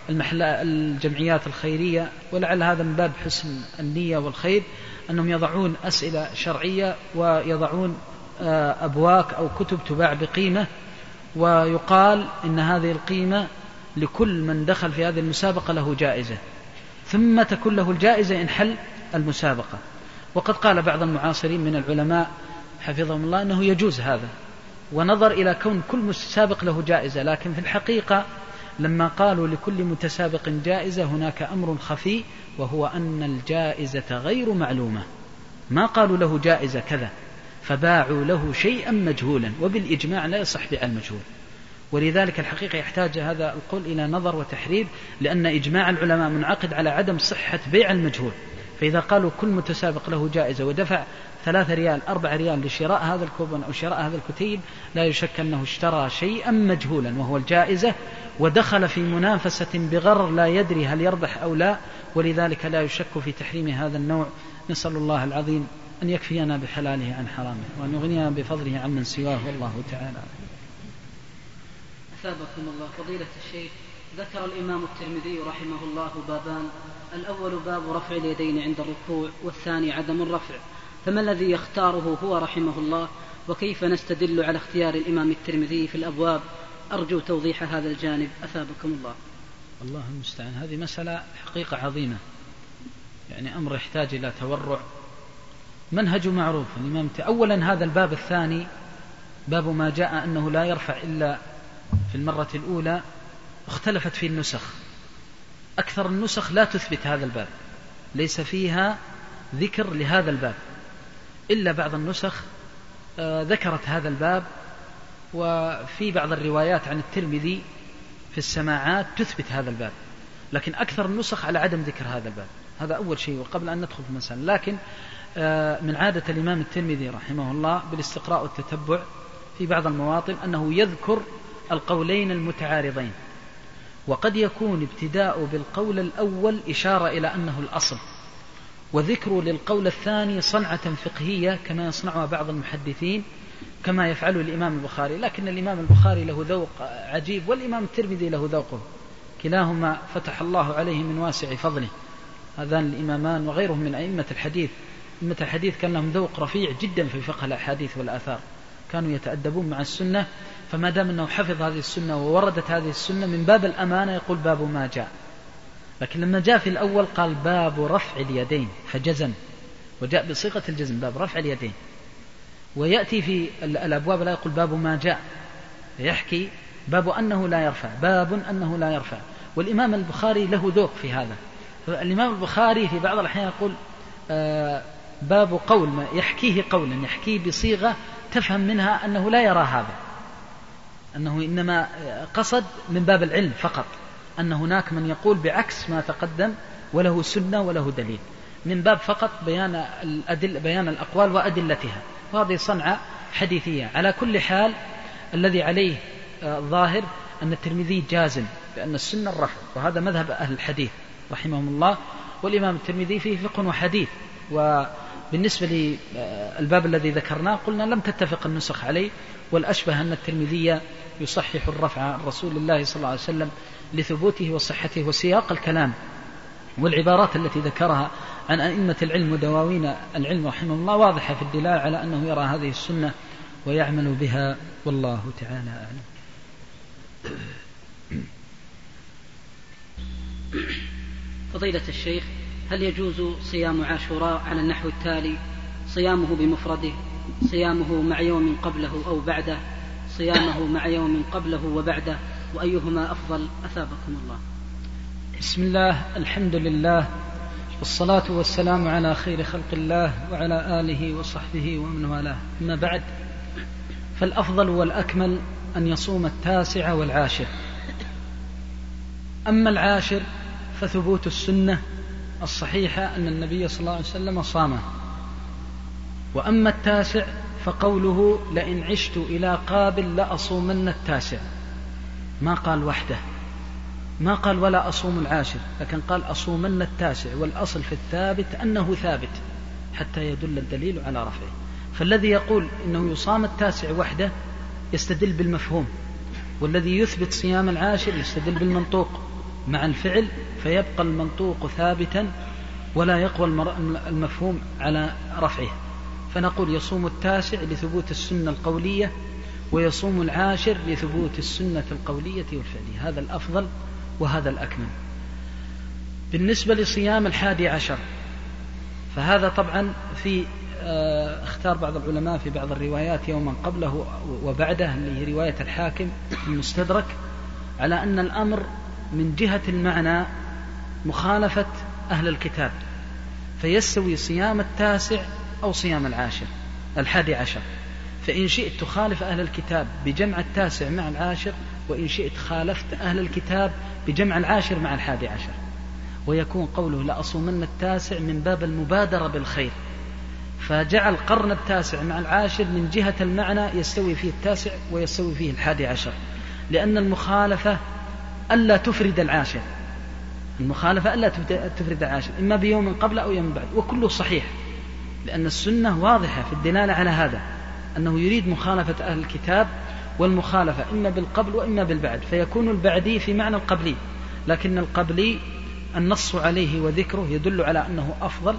الجمعيات الخيرية، ولعل هذا من باب حسن النية والخير، أنهم يضعون أسئلة شرعية ويضعون أبواك أو كتب تباع بقيمة، ويقال إن هذه القيمة لكل من دخل في هذه المسابقة له جائزة، ثم تكون له الجائزة إن حل المسابقة. وقد قال بعض المعاصرين من العلماء حفظهم الله أنه يجوز هذا، ونظر إلى كون كل متسابق له جائزة، لكن في الحقيقة لما قالوا لكل متسابق جائزة هناك أمر خفي، وهو أن الجائزة غير معلومة، ما قالوا له جائزة كذا، فباعوا له شيئا مجهولا، وبالإجماع لا يصح بيع المجهول. ولذلك الحقيقة يحتاج هذا القول إلى نظر وتحرير، لأن إجماع العلماء منعقد على عدم صحة بيع المجهول. فإذا قالوا كل متسابق له جائزة ودفع 3 ريال 4 ريال لشراء هذا الكوبون أو شراء هذا الكتيب، لا يشك أنه اشترى شيئا مجهولا وهو الجائزة، ودخل في منافسة بغرر لا يدري هل يربح أو لا، ولذلك لا يشك في تحريم هذا النوع. نسأل الله العظيم أن يكفينا بحلاله عن حرامه، وأن يغنينا بفضله عمن سواه، والله تعالى. أثابكم الله. فضيلة الشيخ، ذكر الإمام الترمذي رحمه الله بابان: الأول باب رفع اليدين عند الركوع، والثاني عدم الرفع، فما الذي يختاره هو رحمه الله، وكيف نستدل على اختيار الإمام الترمذي في الأبواب؟ أرجو توضيح هذا الجانب أثابكم الله. الله المستعان. هذه مسألة حقيقة عظيمة، يعني أمر يحتاج إلى تورع. منهج معروف الإمام. أولا هذا الباب الثاني باب ما جاء أنه لا يرفع إلا في المرة الأولى، اختلفت فيه النسخ. أكثر النسخ لا تثبت هذا الباب، ليس فيها ذكر لهذا الباب، إلا بعض النسخ ذكرت هذا الباب، وفي بعض الروايات عن الترمذي في السماعات تثبت هذا الباب، لكن أكثر النسخ على عدم ذكر هذا الباب. هذا أول شيء وقبل أن ندخل في المسألة. لكن من عادة الإمام الترمذي رحمه الله بالاستقراء والتتبع في بعض المواطن أنه يذكر القولين المتعارضين، وقد يكون ابتداء بالقول الأول إشارة إلى أنه الأصل، وذكر للقول الثاني صنعة فقهية كما يصنعها بعض المحدثين، كما يفعله الإمام البخاري. لكن الإمام البخاري له ذوق عجيب، والإمام الترمذي له ذوقه، كلاهما فتح الله عليه من واسع فضله، هذان الإمامان وغيرهم من أئمة الحديث. أئمة الحديث كان لهم ذوق رفيع جدا في فقه الأحاديث والآثار، كانوا يتأدبون مع السنة، فما دام أنه حفظ هذه السنة ووردت هذه السنة من باب الأمانة يقول باب ما جاء. لكن لما جاء في الأول قال باب رفع اليدين فجزم، وجاء بصيغة الجزم باب رفع اليدين. ويأتي في الأبواب لا يقول باب ما جاء، يحكي باب أنه لا يرفع، باب أنه لا يرفع. والإمام البخاري له ذوق في هذا. الإمام البخاري في بعض الأحيان يقول باب قول ما يحكيه قولا، يحكيه بصيغة تفهم منها أنه لا يرى هذا، أنه إنما قصد من باب العلم فقط، أن هناك من يقول بعكس ما تقدم وله سنة وله دليل، من باب فقط بيان الأقوال وأدلتها. وهذه صنعة حديثية. على كل حال الذي عليه ظاهر أن الترمذي جازم بأن السنة الرفع، وهذا مذهب أهل الحديث رحمهم الله. والإمام الترمذي فيه فقه وحديث. وبالنسبة للباب الذي ذكرناه قلنا لم تتفق النسخ عليه، والأشبه أن الترمذي يصحح الرفع عن رسول الله صلى الله عليه وسلم لثبوته وصحته. وسياق الكلام والعبارات التي ذكرها عن أئمة العلم ودواوين العلم رحمه الله واضحة في الدلالة على أنه يرى هذه السنة ويعمل بها، والله تعالى أعلم. فضيلة الشيخ، هل يجوز صيام عاشوراء على النحو التالي: صيامه بمفرده، صيامه مع يوم قبله أو بعده، صيامه مع يوم قبله وبعده، وأيهما أفضل أثابكم الله؟ بسم الله، الحمد لله، والصلاة والسلام على خير خلق الله وعلى آله وصحبه ومن والاه. أما بعد، فالأفضل والأكمل أن يصوم 9 و10. أما 10 فثبوت السنة الصحيحة أن النبي صلى الله عليه وسلم صامه. وأما 9 فقوله: لئن عشت إلى قابل لأصومن 9، ما قال وحده، ما قال ولا أصوم 10، لكن قال أصومن 9، والأصل في الثابت أنه ثابت حتى يدل الدليل على رفعه. فالذي يقول إنه يصام 9 وحده يستدل بالمفهوم، والذي يثبت صيام 10 يستدل بالمنطوق مع الفعل، فيبقى المنطوق ثابتا ولا يقوى المفهوم على رفعه. فنقول يصوم 9 لثبوت السنة القولية، ويصوم 10 لثبوت السنة القولية والفعلية. هذا الأفضل وهذا الأكمل. بالنسبة لصيام 11 فهذا طبعا في اختار بعض العلماء في بعض الروايات يوما قبله وبعده، اللي هي رواية الحاكم في المستدرك، على أن الأمر من جهة المعنى مخالفة أهل الكتاب، فيستوي صيام 9 أو صيام 11. فإن شئت تخالف أهل الكتاب بجمع 9 مع 10، وإن شئت خالفت أهل الكتاب بجمع 10 مع 11. ويكون قوله لأصومن 9 من باب المبادرة بالخير، فجعل قرن 9 مع 10 من جهة المعنى يستوي فيه 9 ويستوي فيه 11، لأن المخالفة ألا تفرد 10، المخالفة ألا تفرد 10 إما بيوم قبل أو يوم بعد، وكله صحيح، لأن السنة واضحة في الدلالة على هذا، أنه يريد مخالفة أهل الكتاب، والمخالفة إما بالقبل وإما بالبعد، فيكون البعدي في معنى القبلي، لكن القبلي النص عليه وذكره يدل على أنه أفضل،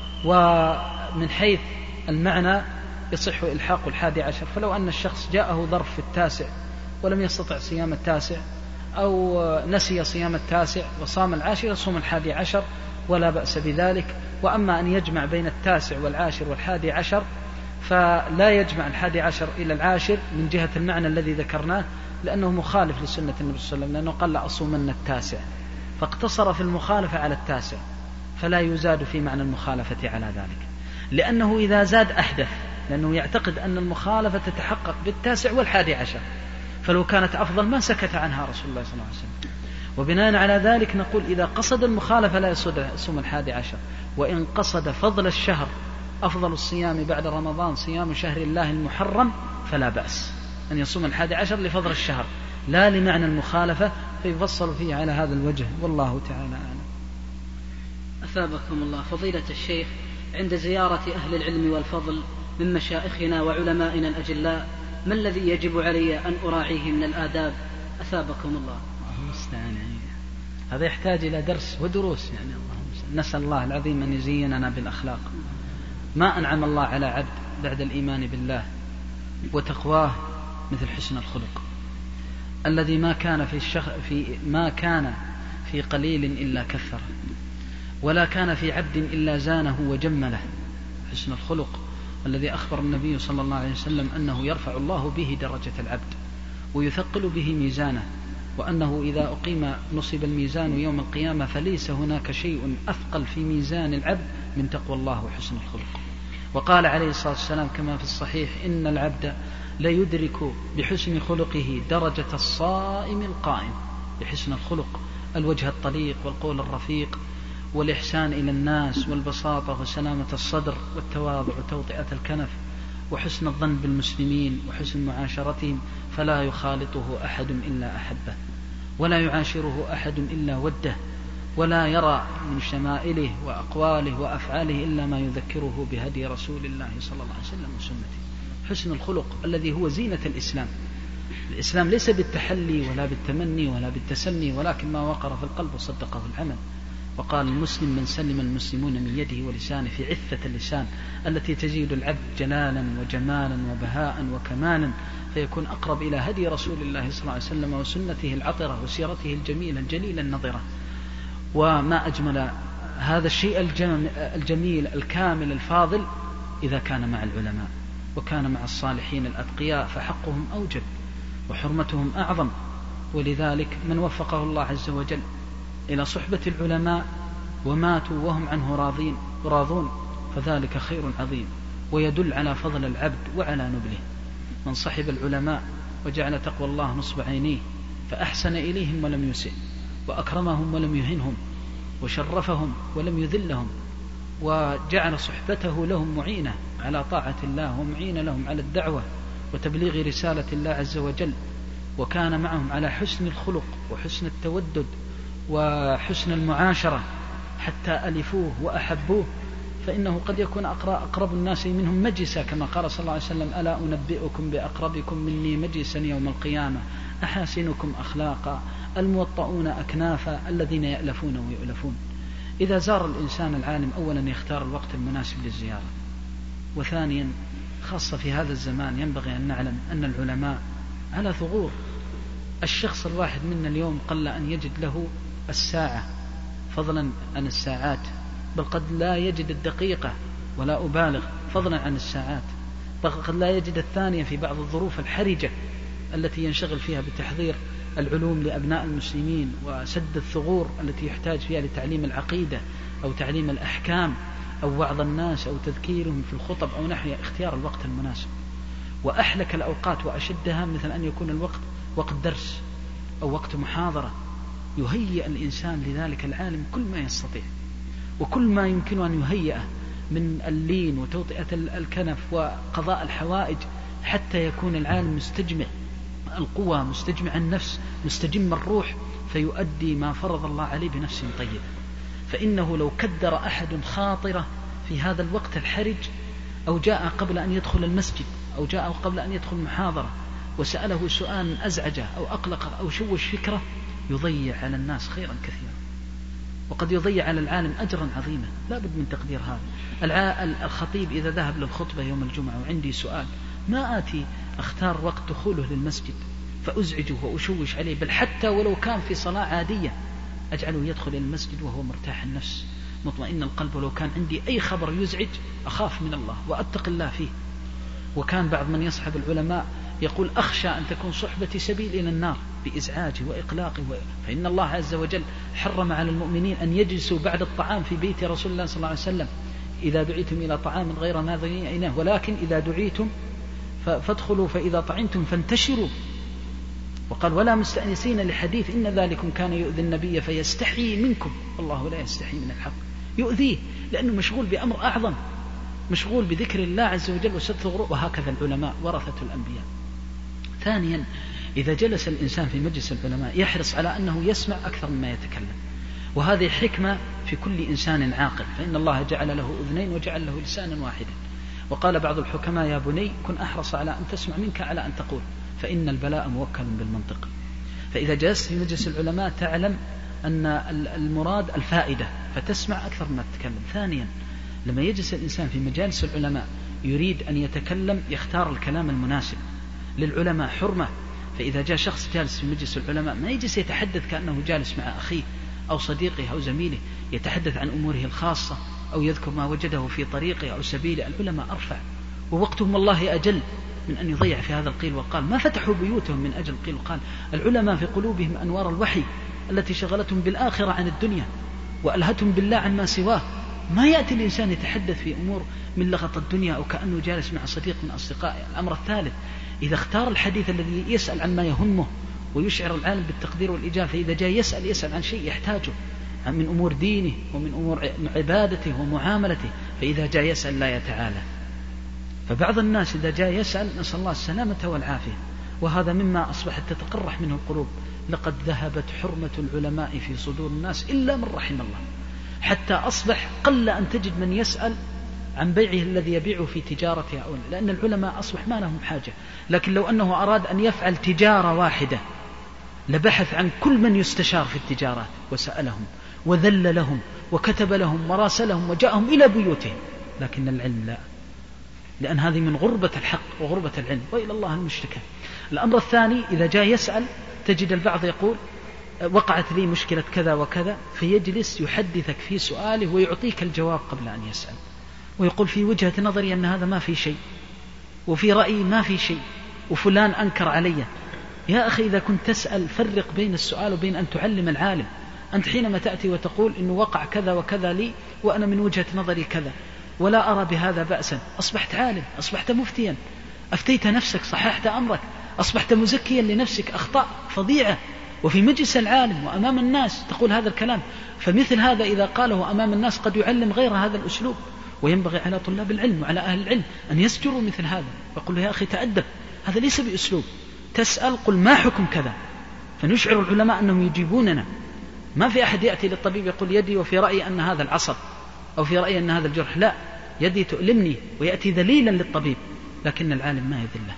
ومن حيث المعنى يصح إلحاق 11. فلو أن الشخص جاءه ظرف في 9 ولم يستطع صيام 9 أو نسي صيام 9 وصام 10 يصوم 11 ولا بأس بذلك. وأما أن يجمع بين 9 و10 و11 فلا يجمع 11 إلى 10 من جهة المعنى الذي ذكرناه، لأنه مخالف لسنة النبي صلى الله عليه وسلم، لأنه قال لأصومن 9، فاقتصر في المخالفة على 9، فلا يزاد في معنى المخالفة على ذلك، لأنه إذا زاد أحدث، لأنه يعتقد أن المخالفة تتحقق 9 و11، فلو كانت أفضل ما سكت عنها رسول الله صلى الله عليه وسلم. وبناء على ذلك نقول إذا قصد المخالفة لا يصوم 11، وإن قصد فضل الشهر أفضل الصيام بعد رمضان صيام شهر الله المحرم فلا بأس أن يصوم 11 لفضل الشهر لا لمعنى المخالفة، فيفصل فيه على هذا الوجه، والله تعالى أعلم. أثابكم الله فضيلة الشيخ، عند زيارة أهل العلم والفضل من مشائخنا وعلمائنا الأجلاء ما الذي يجب علي أن أراعيه من الآداب؟ أثابكم الله. هذا يحتاج إلى درس ودروس، يعني نسأل الله العظيم أن يزيننا بالأخلاق. ما أنعم الله على عبد بعد الإيمان بالله وتقواه مثل حسن الخلق، الذي ما كان في قليل إلا كثره، ولا كان في عبد إلا زانه وجمله. حسن الخلق الذي أخبر النبي صلى الله عليه وسلم أنه يرفع الله به درجة العبد ويثقل به ميزانه، وأنه إذا أقيم نصب الميزان يوم القيامة فليس هناك شيء أثقل في ميزان العبد من تقوى الله وحسن الخلق. وقال عليه الصلاة والسلام كما في الصحيح: إن العبد ليدرك بحسن خلقه درجة الصائم القائم. بحسن الخلق الوجه الطليق والقول الرفيق والإحسان إلى الناس والبساطة وسلامة الصدر والتواضع وتوطئة الكنف وحسن الظن بالمسلمين وحسن معاشرتهم، فلا يخالطه أحد إلا أحبه، ولا يعاشره أحد إلا وده، ولا يرى من شمائله وأقواله وأفعاله إلا ما يذكره بهدي رسول الله صلى الله عليه وسلم وسنته. حسن الخلق الذي هو زينة الإسلام. الإسلام ليس بالتحلي ولا بالتمني ولا بالتسني، ولكن ما وقر في القلب وصدقه العمل. وقال: المسلم من سلم المسلمون من يده ولسانه، في عفة اللسان التي تزيد العبد جلالا وجمالا وبهاء وكمالا، فيكون أقرب إلى هدي رسول الله صلى الله عليه وسلم وسنته العطرة وسيرته الجميلة الجليلة النظرة. وما أجمل هذا الشيء الجميل الكامل الفاضل إذا كان مع العلماء وكان مع الصالحين الأتقياء فحقهم أوجب وحرمتهم أعظم. ولذلك من وفقه الله عز وجل إلى صحبة العلماء وماتوا وهم عنه راضون فذلك خير عظيم ويدل على فضل العبد وعلى نبله. من صحب العلماء وجعل تقوى الله نصب عينيه فأحسن إليهم ولم يسئ، وأكرمهم ولم يهنهم، وشرفهم ولم يذلهم، وجعل صحبته لهم معينة على طاعة الله ومعينة لهم على الدعوة وتبليغ رسالة الله عز وجل، وكان معهم على حسن الخلق وحسن التودد وحسن المعاشرة حتى ألفوه وأحبوه. فإنه قد يكون أقرب الناس منهم مجلسا كما قال صلى الله عليه وسلم: ألا أنبئكم بأقربكم مني مجلسا يوم القيامة أحاسنكم أخلاقا الموطؤون أكنافا الذين يألفون ويؤلفون. إذا زار الإنسان العالم أولا يختار الوقت المناسب للزيارة، وثانيا خاصة في هذا الزمان ينبغي أن نعلم أن العلماء على ثغور. الشخص الواحد منا اليوم قل أن يجد له الساعة فضلا عن الساعات، بل قد لا يجد الدقيقة ولا أبالغ فضلا عن الساعات، بل قد لا يجد الثانية في بعض الظروف الحرجة التي ينشغل فيها بتحضير العلوم لأبناء المسلمين وسد الثغور التي يحتاج فيها لتعليم العقيدة أو تعليم الأحكام أو وعظ الناس أو تذكيرهم في الخطب أو نحو اختيار الوقت المناسب. وأحلك الأوقات وأشدها مثل أن يكون الوقت وقت درس أو وقت محاضرة، يهيئ الإنسان لذلك العالم كل ما يستطيع وكل ما يمكن أن يهيئه من اللين وتوطئة الكنف وقضاء الحوائج حتى يكون العالم مستجمع القوى، مستجمع النفس، مستجم الروح، فيؤدي ما فرض الله عليه بنفس طيبة. فإنه لو كدر أحد خاطرة في هذا الوقت الحرج أو جاء قبل أن يدخل المسجد أو جاء قبل أن يدخل محاضرة وسأله سؤال أزعجه أو أقلقه أو شوش فكرة، يضيع على الناس خيرا كثيرا، وقد يضيع على العالم أجرا عظيما. لا بد من تقدير هذا. الخطيب إذا ذهب للخطبة يوم الجمعة وعندي سؤال، ما آتي أختار وقت دخوله للمسجد فأزعجه وأشوش عليه، بل حتى ولو كان في صلاة عادية أجعله يدخل إلى المسجد وهو مرتاح النفس مطمئن القلب، ولو كان عندي أي خبر يزعج أخاف من الله وأتق الله فيه. وكان بعض من يصحب العلماء يقول: أخشى أن تكون صحبتي سبيل إلى النار بإزعاجي وإقلاقي، فإن الله عز وجل حرم على المؤمنين أن يجلسوا بعد الطعام في بيت رسول الله صلى الله عليه وسلم إذا دعيتم إلى طعام غير ناظرين إناه، ولكن إذا دعيتم فادخلوا فإذا طعمتم فانتشروا. وقال: ولا مستأنسين لحديث إن ذلكم كان يؤذي النبي فيستحيي منكم والله لا يستحيي من الحق. يؤذيه لأنه مشغول بأمر أعظم، مشغول بذكر الله عز وجل وسد ثغره. وهكذا العلماء ورثة الأنبياء. ثانيا، إذا جلس الإنسان في مجلس العلماء يحرص على أنه يسمع أكثر مما يتكلم، وهذه حكمة في كل إنسان عاقل، فإن الله جعل له أذنين وجعل له لسانا واحدا. وقال بعض الحكماء: يا بني كن أحرص على أن تسمع منك على أن تقول، فإن البلاء موكل بالمنطق. فإذا جلست في مجلس العلماء تعلم أن المراد الفائدة فتسمع أكثر ما تتكلم. ثانيا، لما يجلس الإنسان في مجالس العلماء يريد أن يتكلم يختار الكلام المناسب. للعلماء حرمة، فإذا جاء شخص جالس في مجلس العلماء ما يجلس يتحدث كأنه جالس مع أخيه أو صديقه أو زميله، يتحدث عن أموره الخاصة أو يذكر ما وجده في طريقه أو سبيله. العلماء أرفع ووقتهم والله أجل من أن يضيع في هذا القيل وقال. ما فتحوا بيوتهم من أجل قيل وقال. العلماء في قلوبهم أنوار الوحي التي شغلتهم بالآخرة عن الدنيا وألهتهم بالله عن ما سواه. ما يأتي الإنسان يتحدث في أمور من لغط الدنيا أو كأنه جالس مع صديق من أصدقائه. الأمر الثالث، إذا اختار الحديث الذي يسأل عن ما يهمه ويشعر العالم بالتقدير والإجابة، فإذا جاء يسأل عن شيء يحتاجه من أمور دينه ومن أمور عبادته ومعاملته، فإذا جاء يسأل لا يتعالى. فبعض الناس إذا جاء يسأل نسأل الله السلامة والعافية، وهذا مما أصبحت تتقرح منه القلوب. لقد ذهبت حرمة العلماء في صدور الناس إلا من رحم الله، حتى أصبح قل أن تجد من يسأل عن بيعه الذي يبيعه في تجارته أو لأن العلماء أصبح ما لهم حاجة. لكن لو أنه أراد أن يفعل تجارة واحدة لبحث عن كل من يستشار في التجارات وسألهم وذل لهم وكتب لهم وراسلهم وجاءهم إلى بيوتهم. لكن العلم لا، لأن هذه من غربة الحق وغربة العلم، وإلى الله المشتكى. الأمر الثاني، إذا جاء يسأل تجد البعض يقول وقعت لي مشكلة كذا وكذا، فيجلس يحدثك في سؤاله ويعطيك الجواب قبل أن يسأل، ويقول في وجهة نظري أن هذا ما في شيء، وفي رأيي ما في شيء، وفلان أنكر علي. يا أخي إذا كنت تسأل فرق بين السؤال وبين أن تعلم العالم. أنت حينما تأتي وتقول إنه وقع كذا وكذا لي وأنا من وجهة نظري كذا ولا أرى بهذا بأسا، أصبحت عالم، أصبحت مفتيا، أفتيت نفسك، صححت أمرك، أصبحت مزكيا لنفسك، أخطاء فظيعة، وفي مجلس العالم وأمام الناس تقول هذا الكلام. فمثل هذا إذا قاله أمام الناس قد يعلم غير هذا الأسلوب. وينبغي على طلاب العلم وعلى أهل العلم أن يسجروا مثل هذا، ويقول له يا أخي تأدب، هذا ليس بأسلوب. تسأل قل ما حكم كذا، فنشعر العلماء أنهم يجيبوننا. ما في أحد يأتي للطبيب يقول يدي وفي رأيي أن هذا العصب أو في رأيي أن هذا الجرح، لا، يدي تؤلمني، ويأتي ذليلا للطبيب، لكن العالم ما يذله،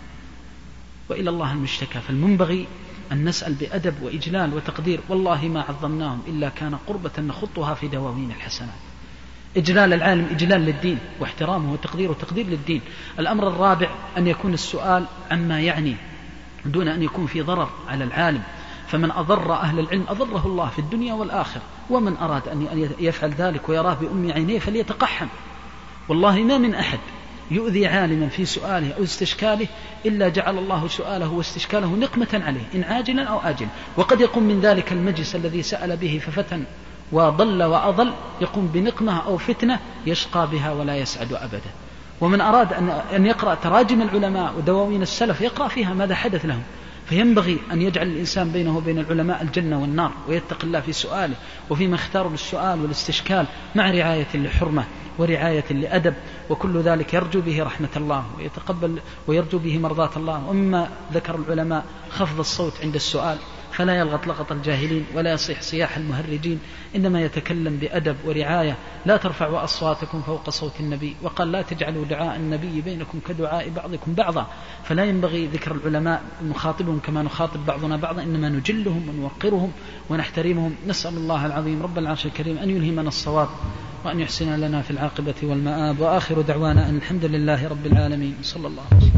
وإلى الله المشتكى. فالمنبغي أن نسأل بأدب وإجلال وتقدير. والله ما عظمناهم إلا كان قربة نخطها في دواوين الحسنات. إجلال العالم إجلال للدين، واحترامه وتقديره تقدير للدين. الأمر الرابع أن يكون السؤال عما يعني دون أن يكون في ضرر على العالم. فمن أضر أهل العلم أضره الله في الدنيا والآخرة، ومن أراد أن يفعل ذلك ويراه بأم عينيه فليتقحم. والله ما من أحد يؤذي عالما في سؤاله أو استشكاله إلا جعل الله سؤاله واستشكاله نقمة عليه إن عاجلا أو آجلا. وقد يقوم من ذلك المجلس الذي سأل به ففتن وضل وأضل، يقوم بنقمة أو فتنة يشقى بها ولا يسعد أبدا. ومن أراد أن يقرأ تراجم العلماء ودواوين السلف يقرأ فيها ماذا حدث لهم. فينبغي أن يجعل الإنسان بينه وبين العلماء الجنة والنار، ويتق الله في سؤاله وفيما اختاروا للسؤال والاستشكال، مع رعاية لحرمة ورعاية لأدب، وكل ذلك يرجو به رحمة الله ويتقبل ويرجو به مرضاة الله. ومما ذكر العلماء خفض الصوت عند السؤال، فلا يلغط لغط الجاهلين ولا يصيح صياح المهرجين، إنما يتكلم بأدب ورعاية. لا ترفعوا أصواتكم فوق صوت النبي، وقال لا تجعلوا دعاء النبي بينكم كدعاء بعضكم بعضا. فلا ينبغي ذكر العلماء نخاطبهم كما نخاطب بعضنا بعضا، إنما نجلهم ونوقرهم ونحترمهم. نسأل الله العظيم رب العرش الكريم أن يلهمنا الصواب وأن يحسن لنا في العاقبة والمآب. وآخر دعوانا أن الحمد لله رب العالمين. صلى الله عليه وسلم.